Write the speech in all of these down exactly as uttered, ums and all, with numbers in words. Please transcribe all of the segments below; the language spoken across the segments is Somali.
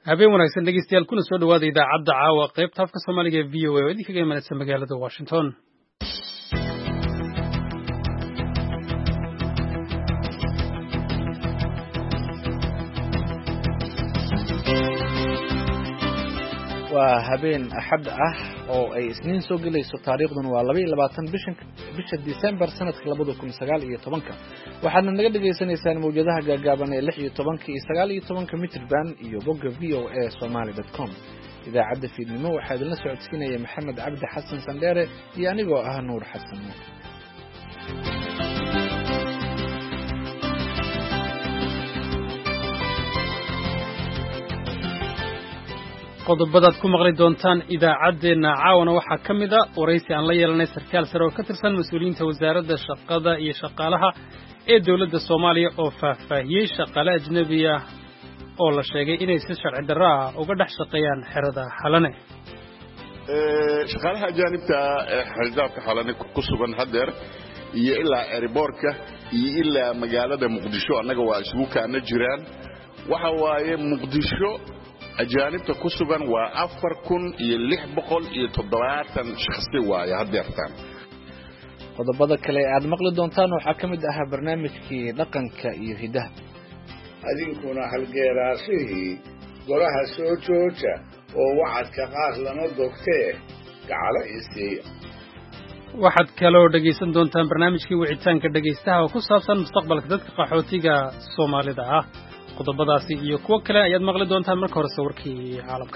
habeen wanaagsan dhegeystayaal kuna soo dhawaada idaacadda caawa qaybta afka Soomaaliga ee V O A oo idinkaga imanaysa magaalada Washington. waa habeen axad ah oo ay isniin soo gelayso taariikhduna waa laba iyo labaatan bisha bisha December sanadka laba kun iyo sagaal iyo toban waxaadna naga dhageysanaysaan mawjadaha gaagaaban ee lix iyo toban iyo sagaal iyo toban mitir band iyo bogga v o a somali dot com. idaacadda fiidnimo waxaa idinla socodsiinaya maxamed cabdi xasan sandheere iyo anigoo ah nuur xasan. qodobadaad ku maqli doontaan idaacadeena caawana waxaa ka mid ah waraysi aan la yeelanay sarkaal sare oo ka tirsan mas'uuliyiinta wasaaradda shaqada iyo shaqaalaha ee dawladda Soomaaliya oo faahfaahiyay shaqaale ajnabi ah oo la sheegay inay si sharci darro ah uga dhex shaqeeyaan xerada Xalane. ee shaqaalaha ajaanibta ee xerada Xalane ku sugan hadeer iyo ilaa airportka iyo ilaa magaalada Muqdisho annaga waa isugu kaana jiraan waxa waaye Muqdisho ajaanibta ku sugan waa afar kun iyo lix boqol iyo toddobaatan shakhsi waaye hadeertaan. qodobada kale aad maqli doontaan waxaa ka mid ah barnaamijkii dhaqanka iyo hidaha. adinkuna halgeeraashihii golaha soo jooja oo wacadka qaar lama dogtee gacalo isii. waxaad kaloo dhegaysan doontaan barnaamijkii wicitaanka dhegaystaha oo ku saabsan mustaqbalka dadka qaxootiga Soomaalida ah. qodobadaasi iyo kuwa kale ayaad maqli doontaan marka hore sawirkii caalamka.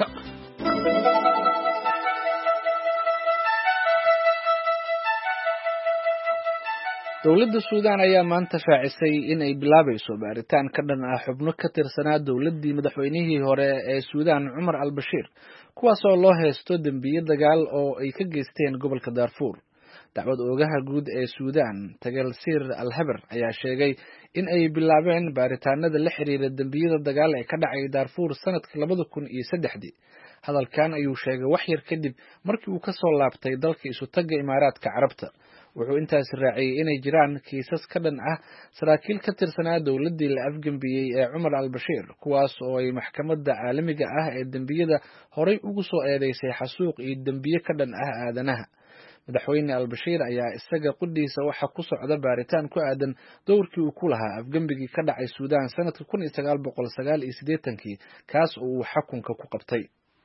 dawladda Suudaan ayaa maanta shaacisay in ay bilaabayso baaritaan ka dhan ah xubno ka tirsanaa dawladdii madaxweynihii hore ee Suudaan Umar al-Bashir kuwaas oo loo haysto dambiyo dagaal oo ay ka geysteen gobolka Darfur. dacwad oogaha guud ee Suudaan Tagalsir al-Haber ayaa sheegay in ay bilaabeen baaritaanada la xiriira dambiyada dagaal ee ka dhacay Darfur sanadka laba kun iyo saddex. hadalkan ayuu sheegay wax yar kadib markii uu ka soo laabtay dalka isu tagga Imaaraadka Carabta. wuxuu intaas raaciyay inay jiraan kiisas ka dhan ah saraakiil ka tirsanaa dawladdii la afgambiyey ee Umar al-Bashir kuwaas oo ay maxkamadda caalamiga ah ee dambiyada horay ugu soo eedeysay xasuuq iyo dambiye ka dhan ah aadanaha. madaxweyne al-Bashir ayaa isaga qudhiisa waxa ku socda baaritaan ku aadan dowrkii uu ku lahaa afgambigii ka dhacay Suudaan sanadka kun iyo sagaal boqol sagaal iyo siddeetan kaas oo uu xukunka ku qabtay.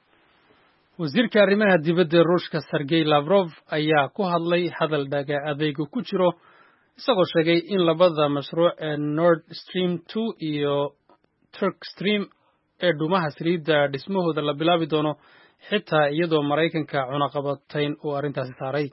wasiirka arrimaha dibadda Ruushka Sergey Lavrov ayaa ku hadlay hadal dhaga adaygu ku jiro isagoo sheegay in labada mashruuc ee Nord Stream two iyo Turk Stream ee dhuumaha saliidda dhismahooda la bilaabi doono xitaa iyadoo Maraykanka cunaqabatayn uu arrintaasi saaray.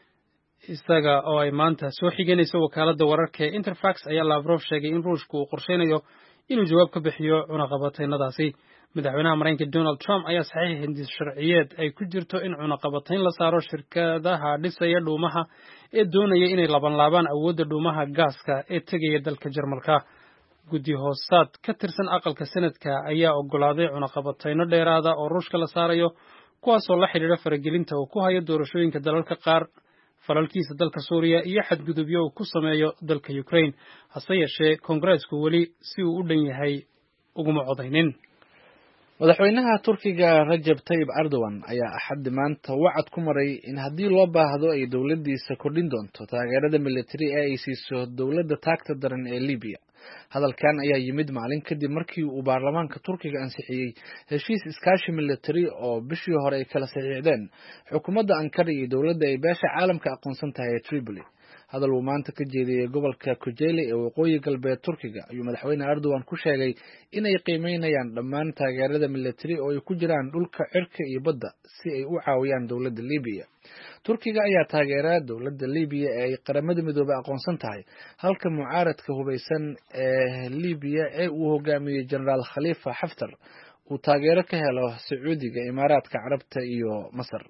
isaga oo ay maanta soo xiganayso wakaaladda wararka ee Interfax ayaa Lavrov sheegay in Ruushku uu qorsheynayo inuu jawaab ka bixiyo cunaqabataynadaasi. madaxweynaha Maraykanka Donald Trump ayaa saxiixay hindis sharciyeed ay ku jirto in cunaqabatayn la saaro shirkadaha dhisaya dhuumaha ee doonaya inay laban laabaan awoodda dhuumaha gaaska ee tegaya dalka Jarmalka. guddi hoosaad ka tirsan aqalka sanadka ayaa ogolaaday cunaqabatayno dheeraada oo Ruushka la saarayo kuwaasoo la xidhiidha faragelinta uu ku hayo doorashooyinka dalalka qaar, falalkiisa dalka Suuriya iyo xadgudubyo uu ku sameeyo dalka Ukraine. hase yeeshee Koongareesku weli si uu u dhan yahay uguma codaynin. madaxweynaha Turkiga Recep Tayyip Erdogan ayaa axad maanta wacad ku maray in haddii loo baahdo ay dawladdiisa kordhin doonto taageerada military ee ay siiso dawladda taagta daran ee Liibiya. hadalkan ayaa yimid maalin kadib markii uu baarlamaanka Turkiga ansixiyay heshiis iskaashi military oo bishii hore ay kala saxiixdeen xukuumadda Ankara iyo dawladda ay beesha caalamka aqoonsan tahay ee Tripoli. hadal uu maanta ka jeediyay gobolka Kocaeli ee waqooyi galbeed Turkiga ayuu madaxweyne Erdogan ku sheegay inay qiimeynayaan dhammaan taageerada military oo ay ku jiraan dhulka, cirka iyo badda si ay u caawiyaan dawladda Liibiya. Turkiga ayaa taageera dawladda Liibiya ee ay qaramada midoobay aqoonsan tahay halka mucaaradka hubeysan ee Liibiya ee uu hogaamiyay Generaal Khalifa Haftar uu taageero ka helo Sacuudiga, Imaaraadka Carabta iyo Masar.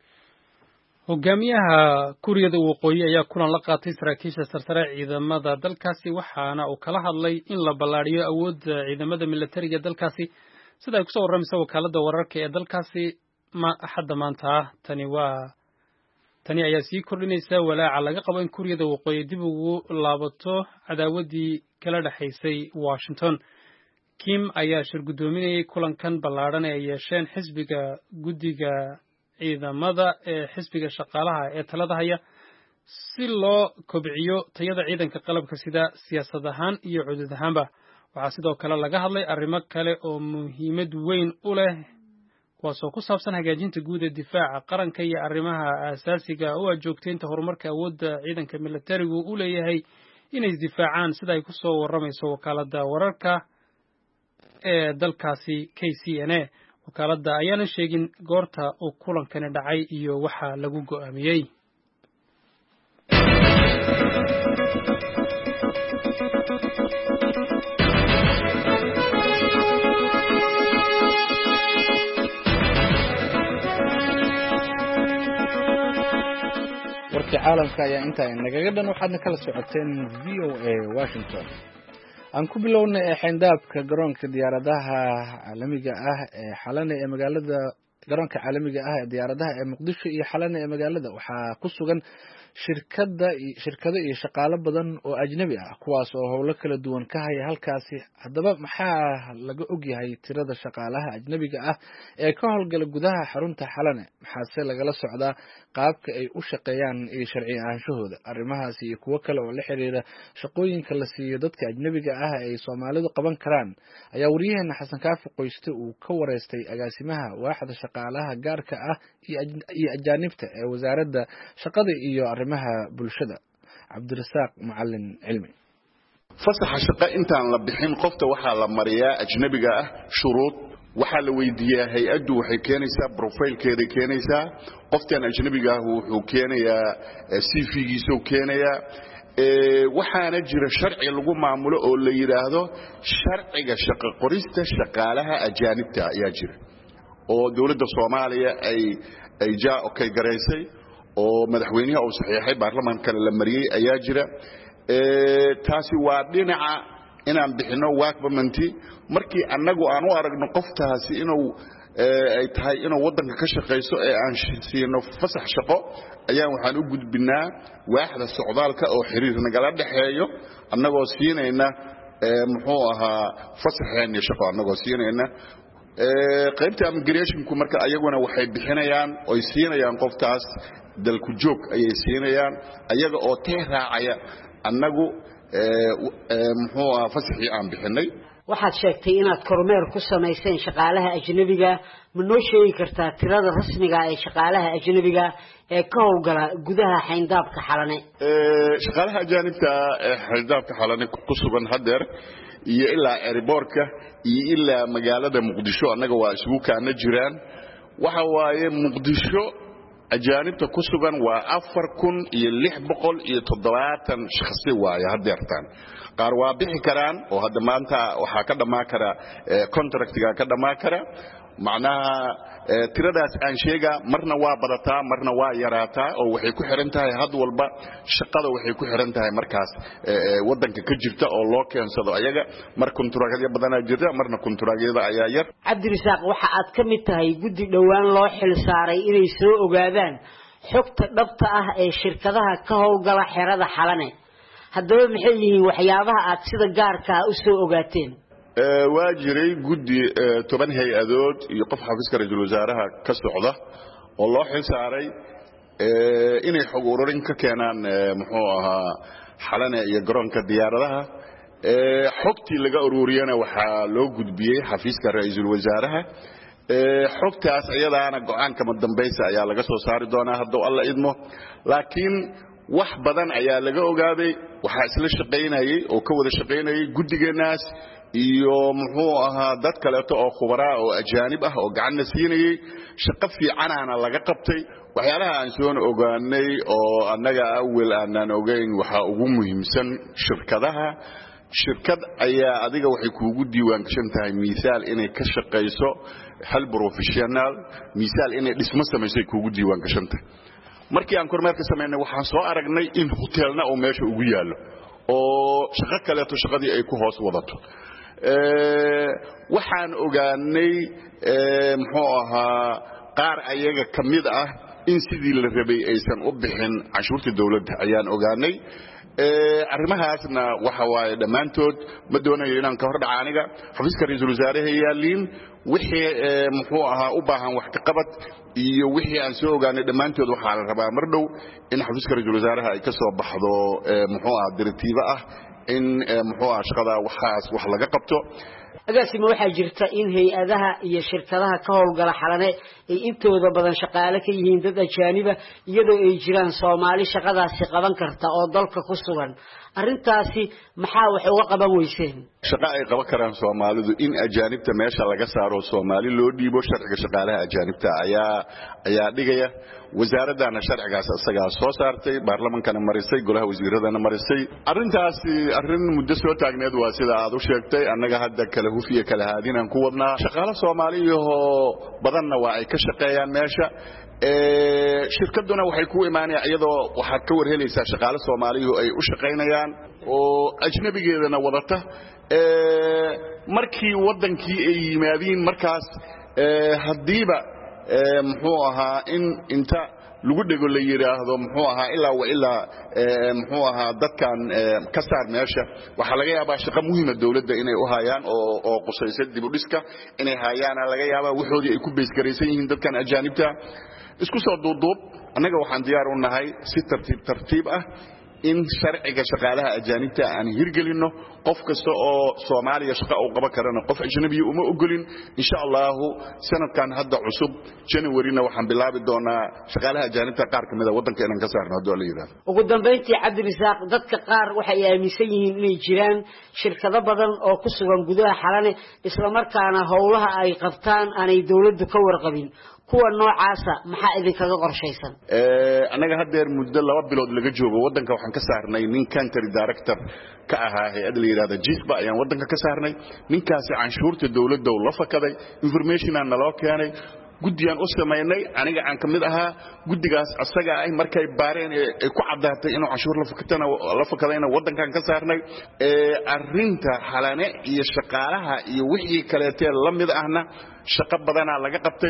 hogaamiyaha Kuuriyada Waqooyi ayaa kulan la qaatay saraakiisha sarsare ciidamada dalkaasi waxaana uu kala hadlay in la ballaariyo awoodda ciidamada militariga dalkaasi sida ay ku soo warramayso wakaaladda wararka ee dalkaasi ma axadda maanta. tani waa tani ayaa sii kordhinaysa walaaca laga qabo in Kuuriyada Waqooyi dib ugu laabato cadaawadii kala dhaxaysay Washington. Kim ayaa shir gudoominayay kulankan ballaadhan ee yeesheen xisbiga guddiga ciidamada ee xisbiga shaqaalaha ee talada haya si loo kobciyo tayada ciidanka qalabka sida siyaasad ahaan iyo cudud ahaanba. waxaa sidoo kale laga hadlay arrimo kale oo muhiimad weyn u leh kuwaasoo ku saabsan hagaajinta guud ee difaaca qaranka iyo arrimaha aasaasiga u joogteynta horumarka awoodda ciidanka militarigu u leeyahay inay isdifaacaan sida ay ku soo waramayso wakaaladda wararka ee dalkaasi K C N A. wakaaladda ayaana sheegin goorta uu kulankani dhacay iyo waxa lagu go'aamiyey. warkii caalamka ayaa intaa nagaga dhan waxaadna kala socoteen V O A Washington. aan ku bilownay ee xeyndaabka garoonka diyaaradaha caalamiga ah ee xalane ee magaalada garoonka caalamiga ah ee diyaaradaha ee Muqdisho iyo xalane ee magaalada waxaa ku sugan shirkada shirkado iyo shaqaale badan oo ajnabi ah kuwaas oo howlo kala duwan ka haya halkaasi. haddaba maxaa laga ogyahay tirada shaqaalaha ajnabiga ah ee ka howlgala gudaha xarunta xalane, maxaase lagala socdaa qaabka ay u shaqeeyaan iyo sharci ahaanshahooda? arrimahaasi iyo kuwo kale oo la xiriira shaqooyinka la siiyo dadka ajnabiga ah ee ay Soomaalidu qaban karaan ayaa wariyaheena Xasan Kaafi Qoyste uu ka wareystay agaasimaha waaxda shaqaalaha gaarka ah iyo ajaanibta ee wasaaradda shaqada iyo arrimaha bulshada Cabdirasaaq Macalin Cilmi. fasaxa shaqo intaan la bixin qofta waxaa la mariyaa ajnabiga ah shuruud waxaa la weydiiyaa hay'addu waxay keenaysaa profilekeeda keenaysaa qoftan ajnabiga ah wuxuu keenayaa C V-giisa uu keenayaa ee waxaana jira sharci lagu maamulo oo la yiraahdo sharciga shaqo qorista shaqaalaha ajaanibta ayaa jira oo dawladda Soomaaliya ay ay jaa okay gareysay oo madaxweynaha uu saxiixay baarlamaanka la mariyay ayaa jira ee taasi waa dhinaca inaan bixino workmanti markii annagu aan u aragno qoftaasi inuu ay tahay inuu wadanka ka shaqeyso ee aan siino fasax shaqo ayaan waxaan u gudbinaa waaxda socdaalka oo xiriir nagala dhaxeeyo annagoo siinayna muxuu ahaa fasaxeen shaqo annagoo siinayna ee qaybta immigration-ku marka ayaguna waxay bixinayaan oo siinayaan qoftaas dalku joog ayay siinayaan ayaga oo tii raacaya annagu ee muxuu ahaa fasaxii aan bixinay. waxaad sheegtay inaad kormeer ku samayseen shaqaalaha ajnabiga ma noo sheegi kartaa tirada rasmiga ah ee shaqaalaha ajnabiga ee ka howlgala gudaha xeyndaabka xalane? ee shaqaalaha ajaanibta ee xeyndaabka xalane ku sugan hadeer iyo ilaa airportka iyo ilaa magaalada Muqdisho annaga waa isugu kaana jiraan waxa waaye Muqdisho ajaanibta ku sugan waa afar kun iyo lix boqol iyo toddobaatan shakhsi waaye hadeertan qaar waa bixi karaan oo hadda maanta waxa ka dhamaa kara contractiga ka dhamaa kara macnaha tiradaas aan sheega marna waa badataa marna waa yaraataa oo waxay ku xiran tahay had walba shaqada waxay ku xiran tahay markaas wadanka ka jirta oo loo keensado ayaga mar kontraagyo badan jirta marna kontraagyada ayaa yar. Cabdirasaaq waxa aad ka mid tahay guddi dhawaan loo xil saaray inay soo ogaadaan xogta dhabta ah ee shirkadaha ka howlgala xerada xalane. haddaba maxay yihiin waxyaabaha aad sida gaarka ah u soo ogaateen? ee waa jiray guddi toban hay-adood iyo qof xafiiska ra'iisul wasaaraha ka socda oo loo xil saaray ee inay xog ururin ka keenaan muxuu ahaa xalane iyo garoonka diyaaradaha ee xogtii laga ururiyana waxa loo gudbiyay xafiiska ra'iisul wasaaraha ee xogtaas iyadaana go'aanka madambaysa ayaa laga soo saari doonaa haddii alla idmo laakiin wax badan ayaa laga ogaaday waxa isla shaqeynayay oo ka wada shaqeynayay guddigeenaas iyo muxuu ahaa dad kale oo khubara oo ajaanib ah oo gacan siinayay shaqo fiicanana laga qabtay waxyaalaha aan soo ogaanay oo annaga awal aanan ogeyn waxa ugu muhiimsan shirkadaha shirkad ayaa adiga waxay kuugu diiwaan gashan tahay miisaal inay ka shaqeyso hal professional miisaal inay dhismo sameysay kuugu diiwaan gashan tahay markii aan kormeerka sameynay waxaan soo aragnay in hotelna oo meesha ugu yaalo oo shaqo kale to shaqadii ay ku hoos wadato ee waxaan ogaanay ee muxuu ahaa qaar ayaga kamid ah in sidii la rabay aysan u bixin cashuurta dawladda ayaan ogaanay arrimahaasna waxa waaye dhammaantood ma doonayo inaan ka hor dhaca aniga xafiiska ra'iisul wasaaraha yaaliin wixii muxuu ahaa u baahan wax ka qabad iyo wixii aan soo ogaanay dhammaantood waxaa la rabaa mar dhow in xafiiska ra'iisul wasaaraha ay ka soo baxdo muxuu ahaa dirtiiba ah in muxuu ahaa shaqada waxaas wax laga qabto agaasima waxaa jirta in hay-adaha iyo shirkadaha ka howlgala xalane ay intooda badan shaqaale ka yihiin dad ajaaniba iyadoo ay jiraan Soomaali shaqadaasi qaban karta oo dalka ku sugan arrintaasi maxaa wax uga qaban weyseen shaqa ay qaban karaan Soomaalidu in ajaanibta meesha laga saaro Soomaali loo dhiibo sharciga shaqaalaha ajaanibta ayaa ayaa dhigaya wasaaradana sharcigaas asaga soo saartay baarlamaankana marisay golaha wasiiradana marisay arrintaasi arrin muddo soo taagneed waa sida aad u sheegtay annaga hadda kala hufiye kala haadinaan ku wadnaa shaqaale Soomaaliyo badanna waa ay ka shaqeeyaan meesha ee shirkaduna waxay ku imaanayaan iyadoo waxa ka warhelaysaa shaqaale Soomaaliyo ay u shaqeynayaan oo ajnabigeedana wadata ee markii wadankii ay yimaadeen markaas ee hadiiba ee muxuu ahaa in inta lagu dhigo la yiraahdo muxuu ahaa ilaa wa ilaa ee muxuu ahaa dadkan ka saar meesha waxa laga yaabaa shaqo muhiim ah dawladda inay u hayaan oo oo qosaysa dib u dhiska inay hayaan laga yaabaa waxoodii ay ku bees gareysan yihiin dadkan ajaanibta isku soo duuduub anaga waxaan diyaar u nahay si tartiib tartiib ah in sharciga shaqaalaha ajaanibta aan hirgelino qof kasta oo Soomaaliya shaqo uu qaban karana qof ajnabi uma ogolin insha Allah sanadkan hadda cusub January-na waxaan bilaabi doonaa shaqaalaha ajaanibta qaar kamid ah wadanka inaan ka saarno hadoo la yiraahdo ugu dambeyntii Cabdirasaaq dadka qaar waxay aaminsan yihiin inay jiraan shirkado badan oo ku sugan gudaha xalane isla markaana howlaha ay qabtaan aanay dawladdu ka warqabin kuwa noocaasa maxaa idin kaga qorshaysan ee anaga hadeer muddo laba bilood laga joogo wadanka waxaan ka saarnay nin country director ka ahaa hay'ad la yiraahdo jisba ayaan wadanka ka saarnay ninkaasi canshuurta dawladda oo la fakaday information aan naloo keenay guddiyan u sameynay aniga aan kamid ahaa guddigaas asaga ay markay baareen ay ku cadaatay inuu canshuur la fakatana la fakadayna wadankan ka saarnay ee arinta xalane iyo shaqaalaha iyo wixii kale ee la mid ahna shaqo badan laga qabtay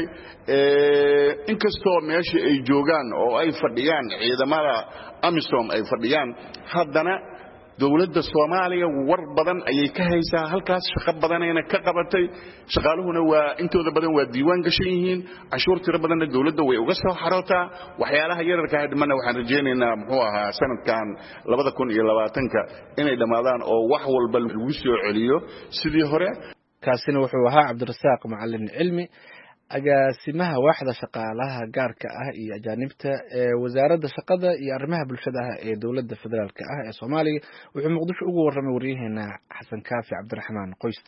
ee inkastoo meesha ay joogaan oo ay fadhiyaan ciidamada AMISOM ay fadhiyaan haddana dawladda Soomaaliya war badan ayay ka haysaa halkaas shaqo badanayna ka qabatay shaqaaluhuna waa intooda badan waa diiwaan gashan yihiin cashuur tiro badanna dawladda way uga soo xarootaa waxyaalaha yararka ah dhimana waxaan rajaynaynaa muxuu ahaa sanadkan laba kun iyo labaatan ka inay dhamaadaan oo wax walba lagu soo celiyo sidii hore kaasina wuxuu ahaa Cabdirasaaq Macallin Cilmi agaasimaha waaxda shaqaalaha gaarka ah iyo ajaanibta ee wasaaradda shaqada iyo arrimaha bulshada ee dawladda federaalka ah ee Soomaaliya wuxuu Muqdisho ugu warramay wariyaheena Xasan Kaafi Cabdiraxmaan Qoyste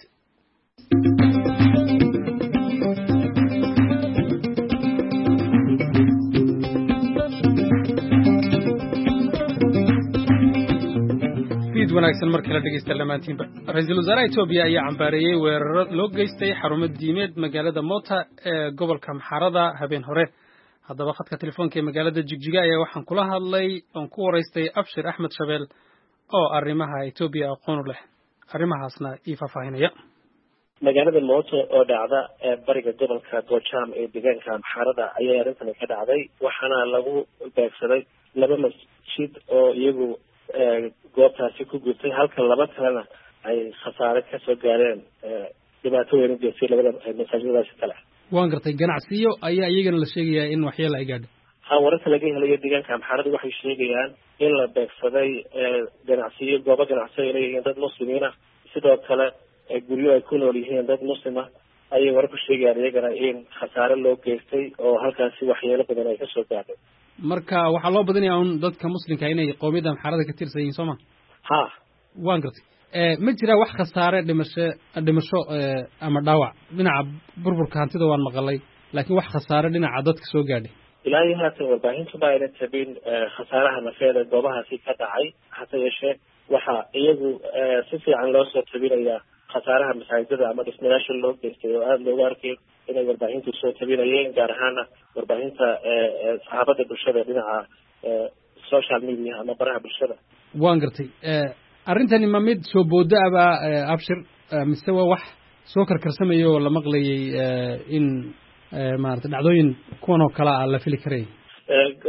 wanaagsan markii la dhageysta lamaantiinba ra'iisul wasaaraha Itoobiya ayaa cambaarayay weeraro loo geystay xarumo diimeed magaalada Mota ee gobolka Maxarada habeen hore haddaba khadka telefoonka ee magaalada Jigjiga ayaa waxaan kula hadlay oon ku wareystay Abshir Axmed Shabeel oo arrimaha Itoobiya aqoon u leh arrimahaasna ii faafahinaya magaalada Mota oo dhacda ee bariga gobolka Gojaam ee deegaanka Maxarada ayaa arrintan ka dhacday waxaana lagu beegsaday laba masjid oo iyagu goobtaasi ku gubtay halka laba kalena ay khasaare ka soo gaareen dhibaato weyn u geystay labada masaajiddaasi kale waan gartay ganacsiyo ayaa iyagana la sheegayaa in waxyeelo ay gaadhay ha wararka laga helayo deegaanka Maxarada waxay sheegayaan in la beegsaday ganacsiyo goobo ganacsiyo ay leeyihiin dad muslimiin ah sidoo kale guryo ay ku nool yihiin dad muslim ah ayay wararku sheegayaan iyagana in khasaare loo geystay oo halkaasi waxyeelo badan ay ka soo gaadhay marka waxaa loo badinayaa un dadka muslimka inay qoomiyadda Maxarada ka tirsan yihiin Soomaa ha waan gartay ee ma jira wax khasaare dhimasho dhimasho ama dhaawac dhinaca burburka hantida waan maqalay laakiin wax khasaare dhinaca dadka soo gaadhay ilaahay haatan warbaahintu baa ayna tabin khasaaraha nafeeda goobahaasi ka dhacay hase yeeshee waxaa iyagu si fiican loo soo tabinayaa khasaaraha masaajidada ama dhismayaasha loo geystay oo aada loogu arkay inay warbaahintu soo tabinayeen gaar ahaana warbaahinta saxaabada bulshada dhinaca social media ama baraha bulshada waan gartay arrintani ma mid soo booda aba Abshir mise waa wax soo karkarsamaya oo la maqlayay in maarta dhacdooyin kuwan oo kala ah la fili karay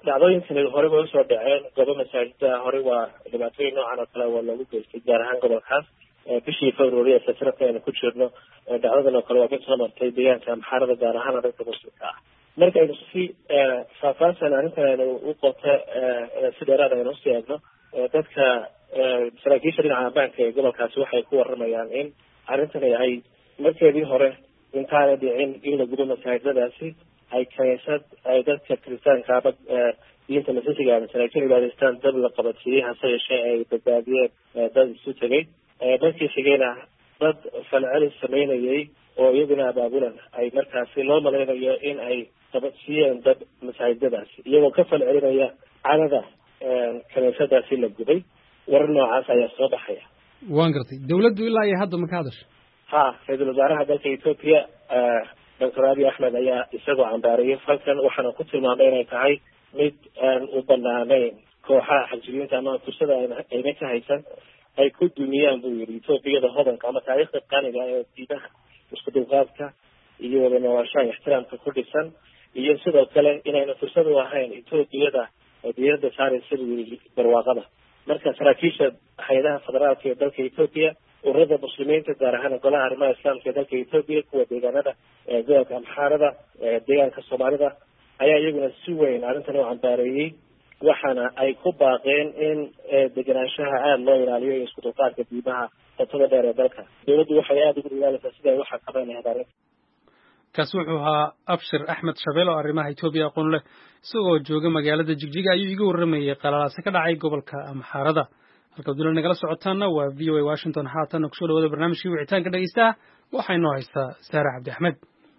dhacdooyinkani hore way usoo dhaceen goobo masaajida hore waa dhibaatooyin noocan oo kale waa loogu geystay gaar ahaan gobolkaas bishii february ee sanadka aynu ku jirno dhacdadan oo kale waa mid soo martay deegaanka amxaarada gaar ahaan dadka muslimka ah markaynu si faahfaahsan arrintan aynu u qoto si dheeraad aynu usii eegno dadka saraakiisha dhinaca ammaanka ee gobolkaasi waxay ku waramayaan in arrintani ay markeedii hore intaana dhicin in la gudo masaajidadaasi ay kaniisad ay dadka kiristaanka ama diinta masiixiga masaakiin cibaadaystaan dab la qabatiyey hase yeeshee ay badbaadiyeen dad isu tegay markii xigayna dad falcelis samaynayay oo iyaguna abaabulan ay markaasi loo malaynayo in ay qabadsiiyeen dad masaajidadaasi iyagoo ka falcelinaya cadada kaniisadaasi la guday warar noocaas ayaa soo baxaya waan gartay dawladdu ilaa iyo hadda ma ka hadasho ha ra-iisul wasaaraha dalka ethiopia doctor abiy axmed ayaa isagoo cambaariyey falkan waxaana ku tilmaamay inay tahay mid aan u banaanayn kooxaha xagjiriinta ama fursada ayna ka haysan ay ku dumiyaan buu yidhi ethoobiada hodanka ama taariikhda qaniga ee diimaha isku dulqaadka iyo wada noolaashaha ixtiraamka ku dhisan iyo sidoo kale inayna fursad u ahayn ethoobiyada diirada saaraysa buu yidhi barwaaqada marka saraakiisha hay-adaha federaalka ee dalka ethoopia ururada muslimiinta gaar ahaan golaha arrimaha islaamka ee dalka ethoopia kuwa deegaanada gobolka amxaarada deegaanka soomaalida ayaa iyaguna si weyn arrintan u cambaareeyey waxaana ay ku baaqeen in degenaanshaha aada loo ilaaliyo iyo isku dulqaadka diimaha qotada dheer ee dalka dawladdu waxay aada ugu dadaalaysaa sida ay u xakameyn lahayd arrinta kaasi wuxuu ahaa abshir axmed shabeel oo arrimaha etoobiya aqoon leh isagoo jooga magaalada jigjiga ayuu iga warramayay qalalaase ka dhacay gobolka amxaarada halka dula nagala socotaana waa v o a washington haatan kusoo dhawaada barnaamijkii wicitaanka dhegeystaha waxaa inoo haystaa saare cabdi axmed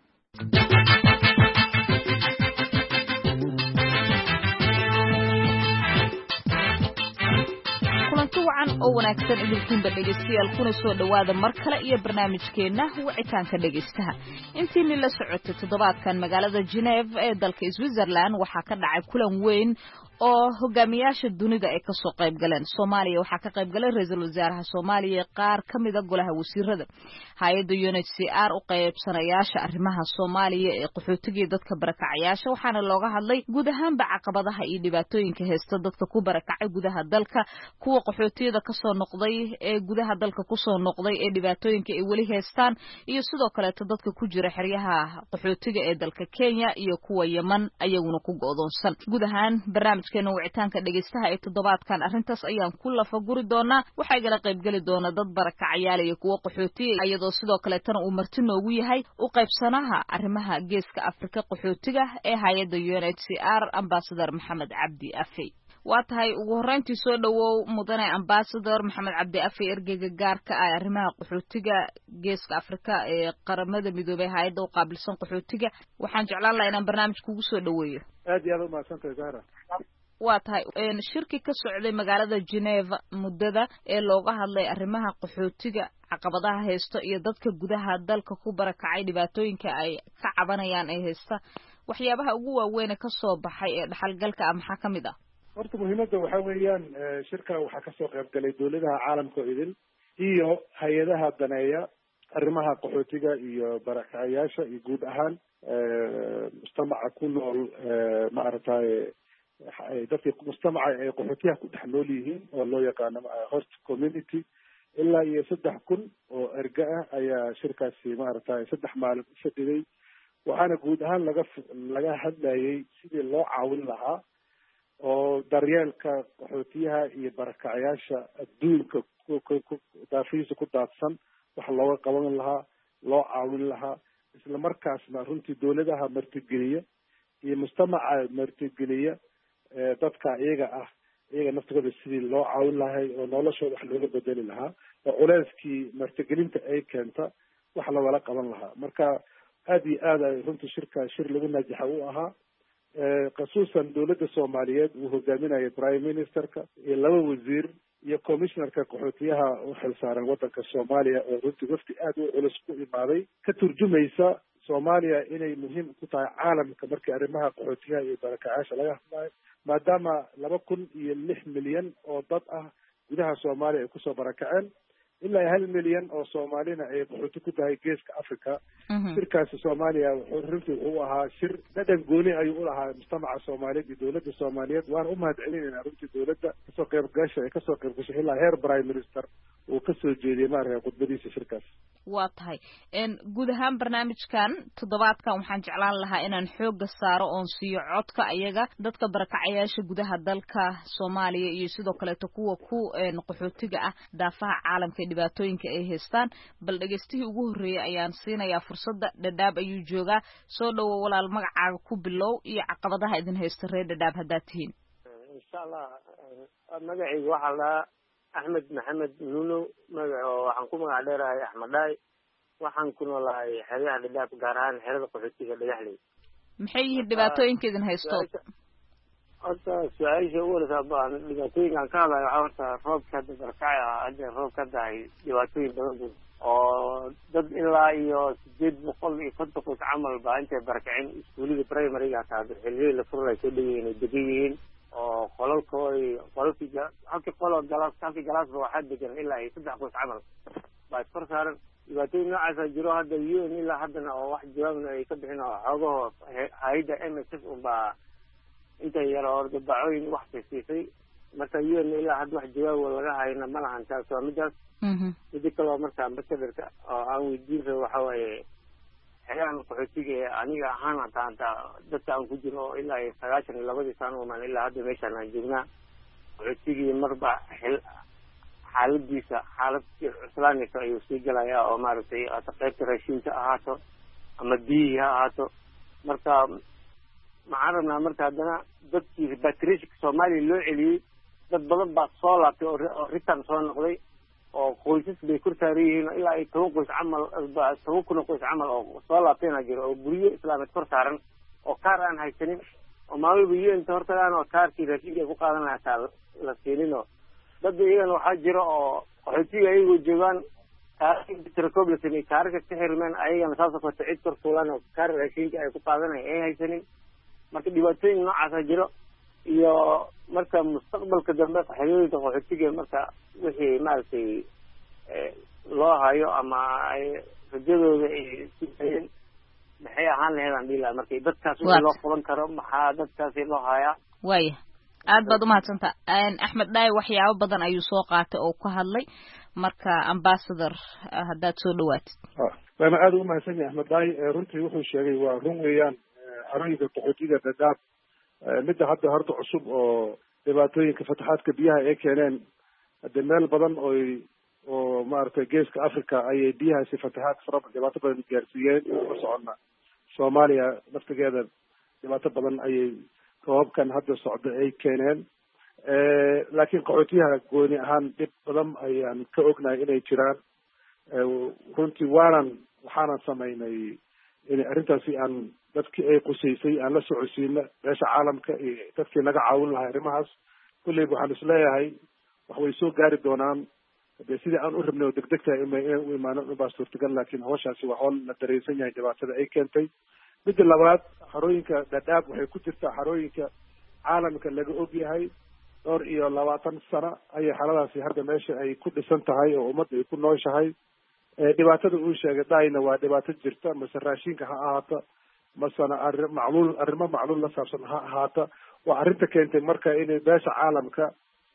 wacan oo wanaagsan idinkiinba dhegeystayaal kuna soo dhawaada mar kale iyo barnaamijkeena wicitaanka dhegeystaha intiini la socotay toddobaadkan magaalada Geneva ee dalka Switzerland waxaa ka dhacay kulan weyn oo hogaamiyaasha dunida ay ka soo qayb galeen Soomaaliya waxaa ka qayb galay ra'iisul wasaaraha Soomaaliya qaar kamid ah golaha wasiirada hay'adda U N H C R u qaybsanayaasha arrimaha Soomaaliya ee qaxootiga dadka barakacayaasha waxaana looga hadlay guud ahaan caqabadaha iyo dhibaatooyinka haysta dadka ku barakacay gudaha dalka kuwa qaxootiga ka soo noqday ee gudaha dalka ku soo noqday ee dhibaatooyinka ay wali haystaan iyo sidoo kale dadka ku jira xeryaha qaxootiga ee dalka Kenya iyo kuwa Yemen ayaguna ku go'doonsan guud ahaan barnaamijkeena wicitaanka dhegeystaha ee toddobaadkan arrintaas ayaan ku lafa guri doonaa waxay gala qayb gali doona dad barakacayaal iyo kuwa qaxootiga iyadoo sidoo kale tan uu marti noogu yahay u qaybsanaha arrimaha geeska Afrika qaxootiga ee hay'adda U N H C R ambassador Maxamed Cabdi Afey waa tahay ugu horeyntii soo dhawow mudane ambassador Maxamed Cabdi Afey ergeyga gaarka ah arrimaha qaxootiga geeska Afrika ee qaramada midoobay hay'adda u qaabilsan qaxootiga waxaan jeclaan lahaa inaan barnaamijka ugu soo dhaweeyo aad iyo aad u mahadsantahay Zahra waa tahay een shirki ka socday magaalada Geneva muddada ee looga hadlay arrimaha qaxootiga caqabadaha haysto iyo dadka gudaha dalka ku barakacay dhibaatooyinka ay ka cabanayaan ay haysta waxyaabaha ugu waaweyn ka soo baxay ee dhaxalgalka ah maxaa kamid ah horta muhiimadda waxa weeyaan shirka waxaa ka soo qayb galay dawladaha caalamka oo idin iyo hay-adaha daneeya arrimaha qaxootiga iyo barakacayaasha iyo guud ahaan mujtamaca ku nool maaragtay dadka mujtamaca ay qaxootiyaha ku dhex nool yihiin oo loo yaqaano host community ilaa iyo saddex kun oo erga ah ayaa shirkaasi maaragtay saddex maalin u fadhiday waxaana guud ahaan laga laga hadlayay sidii loo caawin lahaa oo daryeelka qaxootiyaha iyo barakacayaasha adduunka daafihiisa ku daadsan wax looga qaban lahaa loo caawin lahaa isla markaasna runtii dawladaha martigeliya iyo mujtamaca martigeliya dadka iyaga ah iyaga naftigooda sidii loo caawin lahay oo noloshooda wax looga bedeli lahaa oo culeyskii martigelinta ay keenta wax lagala qaban lahaa marka aada iyo aad ay runtii shirka shir lagu najaxa u ahaa khasuusan dawladda Soomaaliyeed uu hogaaminayo prime ministerka iyo laba wasiir iyo commissionerka qaxootiyaha u xilsaaran wadanka Soomaaliya oo runtii wafdi aad u culus ku imaaday ka turjumaysa Soomaaliya inay muhiim ku tahay caalamka markii arrimaha qaxootiyaha iyo barakacayaasha laga hadlayo maadaama laba kun iyo lix milyan oo dad ah gudaha Soomaaliya ay kusoo barakaceen ilaa hal milyan oo soomaalina ay qaxooti ku tahay geeska africa shirkaasi soomaaliya wuxuu runtii wuxuu ahaa shir dhadhan gooni ayuu u lahaa mujtamaca soomaaliyeed iyo dowladda soomaaliyeed waana u mahad celinayna runtii dowladda kasoo qayb gasha ay kasoo qayb gashay ilaa heer prime minister uu kasoo jeediyey maaragtay khudbadiisa shirkaas waa tahay guud ahaan barnaamijkan toddobaadkan waxaan jeclaan lahaa inaan xooga saaro oon siiyo codka ayaga dadka barakacayaasha gudaha dalka Soomaaliya iyo sidoo kaleeto kuwa ku qaxootiga ah daafaha caalamka ee dhibaatooyinka ay haystaan bal dhageystihii ugu horeeyay ayaan siinayaa fursadda Dadaab ayuu joogaa soo dhawo walaal magacaaga ku bilow iyo caqabadaha idin haysta reer Dadaab haddaad tihiin insha Allah magacayga waxaa la Ahmed Maxamed Nuno magaco waxaan ku magac dheerahay Axmed Dhaay waxaan ku noolahay xeryaha Dadaab gaar ahaan xerada qaxootiga Dhagaxley maxay yihiin dhibaatooyinka idin haysto horta su'aasha ugu horeysa baan dhibaatooyinkan ka hadlayo waxaa horta roobka hadda barkacay hadda roobka dahay dhibaatooyin badan buu oo dad ilaa iyo sideed boqol iyo konton qoys camal baa intay barakaceen iskuulada primary-ga hataa xilliyada la furlay soo dhaweeyeen ay degan yihiin oo qolalkooda qolalkiga halkii qolo galaas halkii galaasba waxaa degan ilaa iyo saddex qoys camal baa iskor saaran dhibaatooyin noocaasa jiro hadda u n ilaa haddana oo wax jawaabna ay ka bixin oo xoogahoo hay-adda m s f unbaa intay yar oo dabacooyin wax siisay marka u n ilaa hadda wax jawaabo laga hayna ma lahan taas waa midaas midi kaloo marka ambassadorka oo aan weydiin rabo waxa waaye xeeyahan qaxootiga ee aniga ahaan hataa hataa dadka aan ku jiro oo ilaa iyo sagaashan iyo labadii sano umaan ilaa hadda meeshaan aan joognaa qaxootigii marba xil xaaladiisa xaalad cuslaanaysa ayuu sii galayaa oo maaragtay hata qaybta raashinka ahaato ama biyihii ha ahaato marka maxaan rabnaa marka haddana dadkii repatriationka soomaaliya loo celiyey dad badan baa soo laabtay oo return soo noqday oo qoysas bay kor saaran yihiin ilaa iyo toban qoys camal toban kun oo qoys camal oo soo laabtayna jiro oo guryo islaameed kor saaran oo kaar aan haysanin oo maalwalba u n ta hortagaan oo kaarkii raashinka ay ku qaadan lahaa taa la siininoo dad iyagana waxaa jira oo qaxootiga ayagoo joogaan kaarkii kaarka ka xirmeen ayagana saasoo kaleto cid kor fuulan oo kaar raashinka ay ku qaadanaya ay haysanin marka dhibaatooyin noocaasa jiro iyo marka mustaqbalka dambe xerooyinka qaxootiga marka wixii maaragtay loo hayo ama ay rajadooda ay sugayeen maxay ahaan lahayd aan dhihi lahaa marka dadkaas wixii loo qaban karo maxaa dadkaasi loo hayaa waaya aad baad umahadsantaa Axmed Dhaay waxyaabo badan ayuu soo qaatay oo ka hadlay marka ambassador haddaad soo dhawaatid waana aad u mahadsan yahay Axmed Dhaay runtii wuxuu sheegay waa run weeyaan xarooyinka qaxootiga Dadaab midda hadda horta cusub oo dhibaatooyinka fatahaadka biyaha ay keeneen hadda meel badan oo oo maaragtay geeska Africa ayay biyahaasi fatahaad fara dhibaato badan gaarsiiyeen oo soconna Soomaaliya naftigeeda dhibaato badan ayay roobkan hadda socda ay keeneen laakiin qaxootiyaha gooni ahaan dhib badan ayaan ka ognahay inay jiraan runtii waanan waxaanan samaynay in arrintaasi aan dadkii ay qusaysay aan la socodsiino beesha caalamka iyo dadkii naga caawin lahaa arrimahaas kulleyba waxaan isleeyahay wax way soo gaari doonaan de sidii aan u rabnay oo degdegtahay inay u imaanaan ubaa suurtagal laakiin hawshaasi waa howl la dareensan yahay dhibaatada ay keentay midda labaad xarooyinka Dadaab waxay ku jirtaa xarooyinka caalamka laga og yahay dhowr iyo labaatan sano ayay xaaladaasi hadda meesha ay ku dhisan tahay oo ummadda ay ku nooshahay dhibaatada uu sheegay Dhaayna waa dhibaato jirta mase raashinka ha ahaato masana arrin macluul arrimo macluul la saabsan ha ahaata waa arrinta keentay marka inay beesha caalamka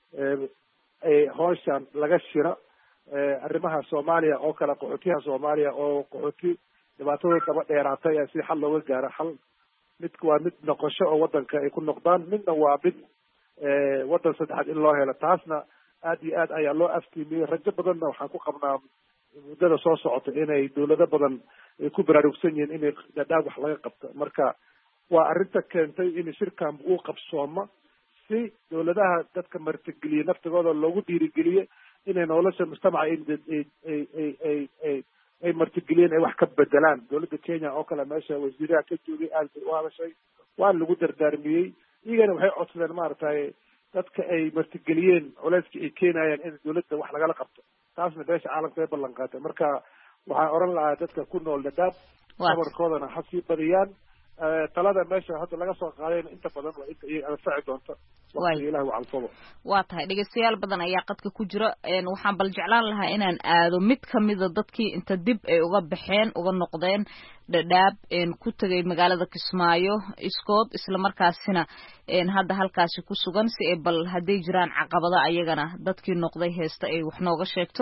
ay hawshan laga shira arrimaha Soomaaliya oo kale qaxootiyaha Soomaaliya oo qaxooti dhibaatadooda daba dheeraatay si xal looga gaaro xal mid waa mid noqosho oo wadanka ay ku noqdaan midna waa mid wadan saddexaad in loo helo taasna aad iyo aad ayaa loo aftiimiyey rajo badanna waxaan ku qabnaa muddada soo socota inay dawlado badan ay ku baraarugsan yihiin inay Dadaab wax laga qabto marka waa arrinta keentay in shirkan uu qabsoomo si dawladaha dadka martigeliye naftigooda loogu dhiirigeliye inay nolosha mujtamaca ay ay ay ay ay ay martigeliyeen ay wax ka bedelaan dawladda Kenya oo kale meesha wasiiraha ka joogay aad u hadashay waa lagu dardaarmiyey iyagana waxay codsadeen maaragtay dadka ay martigeliyeen culayska ay keenayaan in dawladda wax lagala qabto taasna beesha caalamka ay ballan qaatay marka waxaan oran lahaa dadka ku nool Dadaab sabarkoodana ha sii badiyaan talada meesha hadda laga soo qaadayna inta badan waa inta iyaga anfaci doonta waqtiga ilahi waa calfado waa tahay dhegeystayaal badan ayaa qadka ku jira waxaan bal jeclaan lahaa inaan aado mid kamida dadkii inta dib ay uga baxeen uga noqdeen dhadhaab ku tegay magaalada Kismaayo iskood isla markaasina hadda halkaasi ku sugan si ay bal haday jiraan caqabado ayagana dadkii noqday heesta ay wax nooga sheegto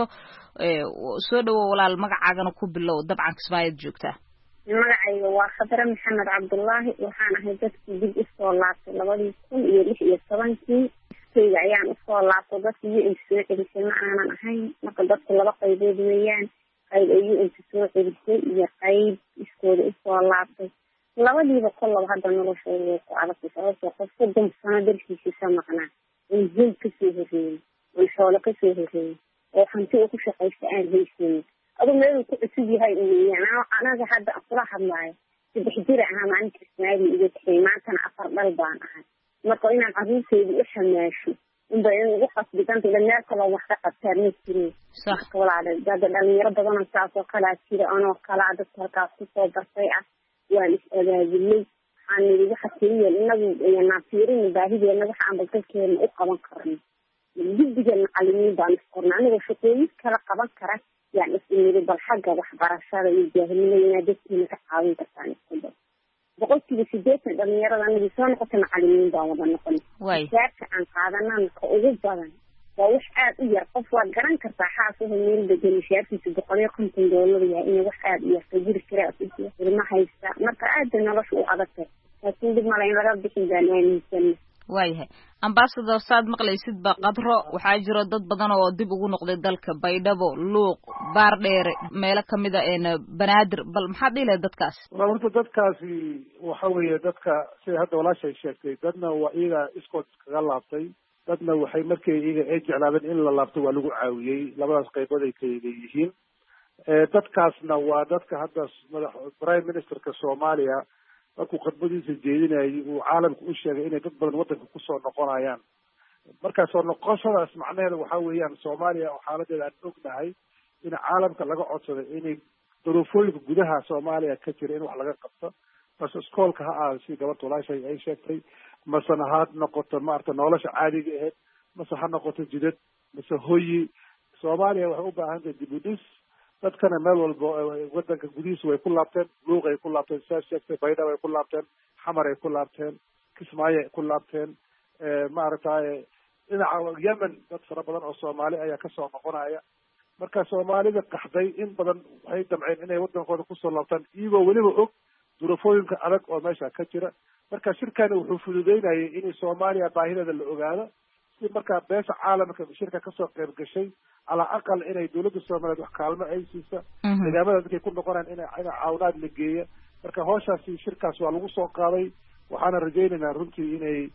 soo dhawo walaal magacaagana ku bilow dabcan Kismaayo joogtaa magacayga waa Khadra Maxamed Cabdullaahi waxaan ahay dadkii dib isoo laabtay labadii kun iyo lix iyo tobankii iskayga ayaan usoo laabtay dadkii u soo celisay ma aanan ahayn marka dadku laba qaybood weeyaan qayb ayuu inta soo celisay iyo qayb iskooda usoo laabtay labadiiba kollaba hadda noloshooda way ku adag sababtoo qof soddon sano dalkiisa maqnaa in jil kasoo horreeyay in xoolo kasoo horreeyay oo hanti uu ku shaqaysta aan haysanin adu meel ku cusub yahay iyana anaga hadda afla hadlaayo saddex jir ahaa maalinta Kismaayo iyo tahay maantana afar dhal baan ahay marka inaan caruurtayda u xamaasho inba in ugu qasbidanta meel kale wax ka qabtaan ma jirin sax walaal dad dhalinyaro badan oo saas oo kala jira anoo kala dad halkaas ku soo bartay ah waan is abaabulay waxaan nidhi waxa keliya inagu ayaan fiirin baahideena waxa aan balkeena u qaban karno guddiga macallimiin baan isqornaa aniga shaqooyin kala qaban kara يعني اسمي بالحاجة وحبرشة الجاهلية دكتور كعاوي كان يقول بقول كذا في بيت لما يرى أن الإنسان قتل معلمين دعوة نقول شاف عن قادنا نقول بدن ووش عاد يرقف وجران كرتاحة فيه ميل بدون شاف في بقولي كنت نقول له يعني وش عاد يستجير كراء فيه ما هيستا ما كعاد نلاش وعدته لكن بدنا لا يرد بحجانين سن waayahay ambassador saad maqlaysid ba qadro waxa jira dad badan oo dib ugu noqday dalka Baydhabo Luuq Baardheere meelo kamida een Banaadir bal maxaa dhilay dadkaas horta dadkaasi waxa weeye dadka sida hadda walaashay sheegtay dadna waa iyaga iskood kaga laabtay dadna waxay markay iyaga ay jeclaadeen in la laabto waa lagu caawiyay labadaas qaybood ay kala yihiin ee dadkaasna waa dadka hadda madax prime ministerka Soomaaliya markuu khadbadiisa jeedinayay uu caalamka u sheegay inay dad badan wadanka ku soo noqonayaan markaas oo noqoshadaas macnaheedu waxa weeyaan Soomaaliya oo xaaladeeda aan ognahay in caalamka laga codsaday inay duruufooyinka gudaha Soomaaliya ka jira in wax laga qabto bas iskoolka ha aad si gabadh walaashay ay sheegtay masanahaad noqoto maarta nolosha caadiga ah mase ha noqoto jidad mase hooyi Soomaaliya waxay u baahan tahay dib u dhis dadkana meel walba wadanka gudihiisa way ku laabteen Luuq ay ku laabteen Saasheegtay Baydhabo ay ku laabteen Xamar ay ku laabteen Kismaayo ay ku laabteen ee maaragtay dhinaca Yemen dad fara badan oo Soomaali ayaa ka soo noqonaya marka Soomaalida qaxday in badan waxay damceen inay wadankooda ku soo laabtaan iyagoo waliba og duruufooyinka adag oo meesha ka jira marka shirkani wuxuu fududeynayay in Soomaaliya baahideeda la ogaado si marka beesha caalamka shirka ka soo qayb gashay على أقل إنه دولة الصومالية وحكالمة أي سيسة لجامعة ذلك يكون نقرأ إنه إنه عونات لجية مركا هوشة في شركة سوى الوصول قاضي وحنا رجينا رنتي إنه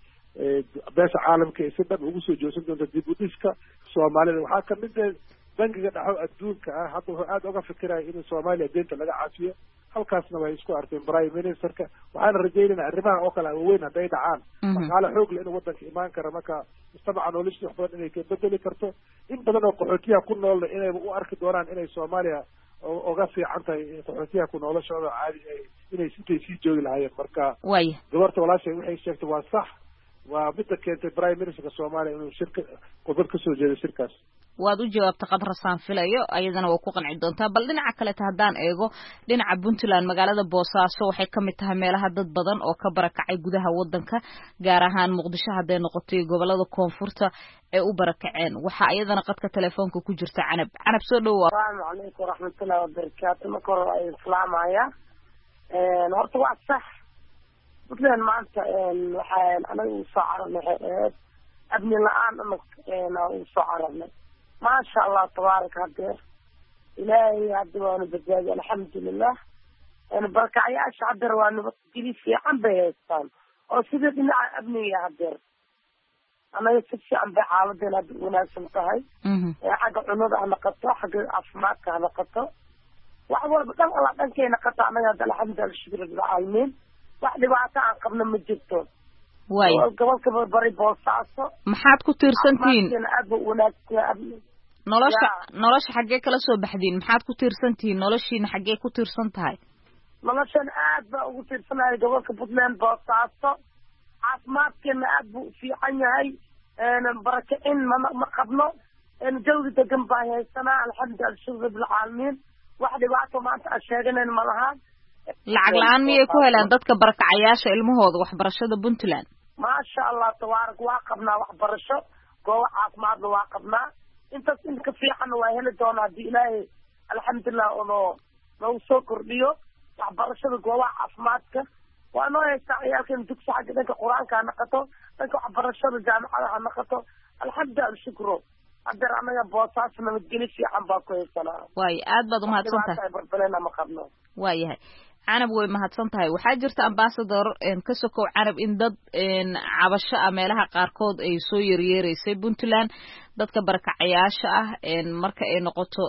بس عالم كيسبب وجوسه جوسم دون تدبوديسكا الصومالية وحكم من بنك قد حاول أدون كه حتى هو قاعد أوقف فكرة إنه الصومالية دينت لقى عافية هل كاسنا ويسكو عارفين براي من سركة وحنا رجينا الرماء أكل وين بعيد عن على حوق لأنه وضعك إيمان كرمك طبعا وليش نحضر إنه كبدل كرته إن بدنا قحوتيها كنا إنه وأرك دوران إنه الصومالية وقفي عنتا قحوتيها كنا ولا شيء عادي إنه يسيت يسيت جوي العير مركا دورت ولا شيء وحي شفت وصح وبدك كنت براي مرسك الصومالي إنه شركة قبل كسر جل الشركة waad u jawaabta qadra saan filayo ayadana waa ku qanci doontaa bal dhinaca kale haddaan eego dhinaca Puntland magaalada Boosaaso waxay ka mid tahay meelaha dad badan oo ka barakacay gudaha wadanka gaar ahaan Muqdisho haday noqotay gobolada koonfurta ee u barakaceen waxa ayadana qadka telefoonka ku jirta Canab Canab soo dhaw Assalaamu alaykum waraxmatullaahi wabarakaatuh ma koro ay islaamaya ee horta waa sax Puntland maanta waxaan anagu soo cararnay abni la'aan ama soo cararnay ما شاء الله تبارك هدير إلهي هدوان بجاج الحمد لله أنا بركعي أشعر وأنا بتجري في عم بيستان أو سيدنا أبني هدير أنا يكفي عم بعالدنا وناس انتهي حاجة عنود أنا قطع حاجة أسماك أنا قطع وأول بدل الله كان كنا قطع من هذا الحمد لله الشكر العالمين واحد بعث عن قبل من جبته واي قبل كبر بري بوصاصه maxaad ku tiirsantiin أبو وناس أبني nolosha nolosha xagee kala soo baxdeen maxaad ku tiirsantiin noloshiina xagee ku tiirsan tahay noloshan aad baa ugu tiirsanaya gobolka puntland boosaaso caafimaadkeena aad buu u fiican yahay barakicin ma ma qabno jawi degan baa haysanaa alxamdulilah shukr bilcaalamiin wax dhibaato maanta aan sheeganayn ma lahaan lacag la-aan miyay ku helaan dadka barakacayaasha ilmahooda waxbarashada puntland maasha allah tabaarak waa qabnaa waxbarasho goobo caafimaadna waa qabnaa intaas in ka fiicanna waa heli doonaa haddii ilaahay alxamdulilah onoo noogu soo kordhiyo waxbarashada goobaha caafimaadka waa noo haystaa ciyaalkan dugsi xagga dhanka qur-aanka ha naqato dhanka waxbarashada jaamacada ha naqato alxamdulilah shukro hadeer anaga boosaas nabadgeli fiican baa ku haysanaa waayo aad baad umahadsan tahay barbalena ma qabno waayahay canab way mahadsan tahay waxaa jirta ambassador ka sokow canab in dad cabasho ah meelaha qaarkood ay soo yeryeereysay puntland dadka barakacayaasha ah marka ay noqoto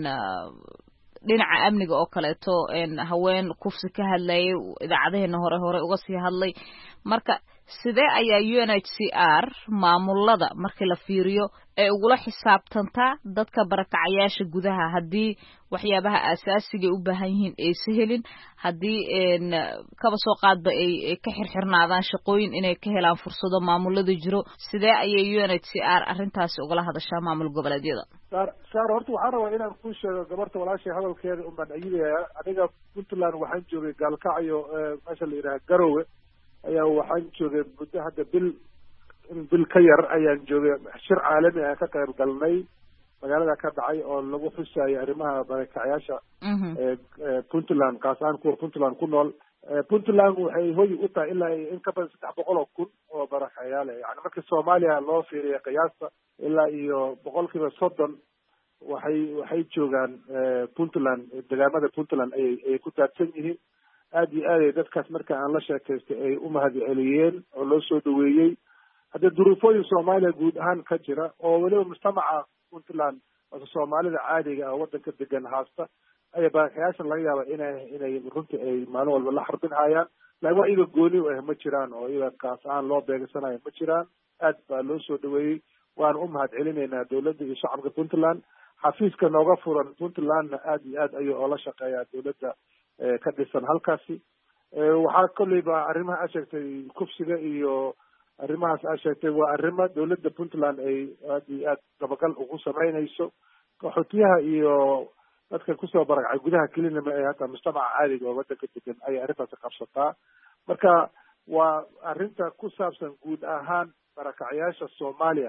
dhinaca amniga oo kaleeto haween kufsi ka hadlayay idaacadaheena hore hore uga sii hadlay marka sidee ayaa u n h c r maamulada markii la fiiriyo ee ugula xisaabtantaa dadka barakacayaasha gudaha haddii waxyaabaha aasaasiga u baahan yihiin aysa helin haddii kaba soo qaadba ay ka xirxirnaadaan shaqooyin inay ka helaan fursado maamulada jiro sidee ayay u n h c r arrintaasi ugala hadashaa maamul goboleedyada saar saar horta waxaan rabaa inaan kuu sheego gabarta walaashay hadalkeeda un baan ayidaya aniga puntland waxaan joogay gaalkacyo meesha la yidhaha garowe ayaa waxaan joogay muddo hadda bil bil ka yar ayaan joogay shir caalami aan ka qayb galnay magaalada ka dhacay oo lagu xusayo arrimaha barakacayaasha puntland kaas ahaan kuwa puntland ku nool puntland waxay hoy u tahay ilaa in ka badan saddex boqol oo kun oo barakacayaal yani markii soomaaliya loo fiiriya qiyaasta ilaa iyo boqol kiiba soddon waxay waxay joogaan puntland degaamada puntland ayay ayay ku daadsan yihiin aad iyo aad ay dadkaas marka aan la sheekaystay ay u mahad celiyeen oo loo soo dhaweeyey haddee duruufooyin soomaaliya guud ahaan ka jira oo weliba mujtamaca puntland ose soomaalida caadiga ah waddanka degan haasta aya barakayaashan laga yaaba inay inay runtii ay maalin walba la xarbinhayaan laakin wax iyaga gooni u ah ma jiraan oo iyaga kaas ahaan loo beegsanayo ma jiraan aad baa loo soo dhaweeyey waana u mahad celinaynaa dawladda iyo shacabka puntland xafiiska nooga furan puntlandna aad iyo aad ayuu oola shaqeeyaa dawladda ka dhisan halkaasi waxaa kolleyba arrimaha a sheegtay kufsiga iyo arrimahaas a sheegtay waa arrimo dawladda puntland ay aad iyo aad dabagal ugu samaynayso qaxootiyaha iyo dadka kusoo barakacay gudaha kelinama ee hataa mujtamaca caadiga oo waddanka degan ayay arrintaasi qabsataa marka waa arrinta ku saabsan guud ahaan barakacayaasha soomaaliya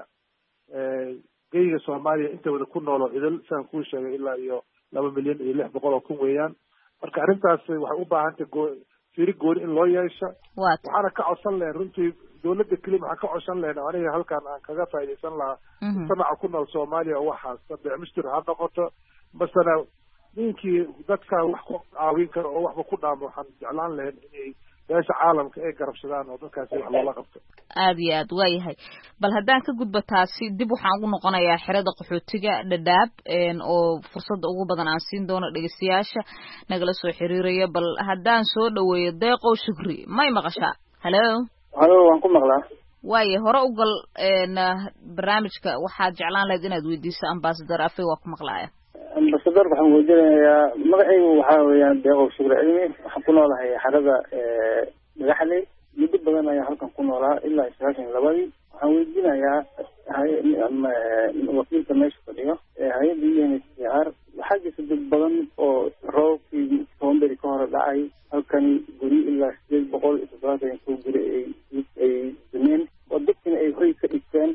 geyga soomaaliya inta wada ku noolo idil sidaan kuu sheegay ilaa iyo laba milyan iyo lix boqol oo kun weeyaan marka arrintaas waxay u baahantay goo fiiri gooni in loo yeesha waxaana ka codsan lahayn runtii dawladda keli waxaan ka codsan lahayn aniga halkaan aan kaga faaidaysan lahaa mujtamaca ku nool soomaaliya oo waxaas beecmushtir ha noqoto masana ninkii dadka wax ku caawin karo oo waxba ku dhaamo waxaan jeclaan lahayn inay beesha caalamka ay garabsadaan oo dadkaasi wax loola qabto aad iyo aad waa yahay bal haddaan ka gudbo taasi dib waxaan ugu noqonayaa xerada qaxootiga dhadhaab oo fursadda ugu badan aan siin doono dhegeystayaasha nagala soo xiriiraya bal haddaan soo dhaweeyo deeqow shukri may maqashaa hallo hallo waan ku maqlaa waaye hore u gal barnaamijka waxaad jeclaan lahayd inaad weydiiso ambassador afe waa ku maqlaaya ambasador waxaan weydiinayaa magacaygu waxaa weeyaan deeqow shukri cilmi waxaan ku noolahay xerada dhagaxley muddo badan ayaa halkan ku noolaa ilaa sagaashan labadii waxaan weydiinayaa wakiilka meesha fadhiyo hay-adda u n h c r waxaa jirta dad badan oo roobkii tobanberi ka hore dhacay halkani guri ilaa sideed boqol iyo toddobaatan koo guri ay ay dumeen oo dadkina ay hoy ka dhigteen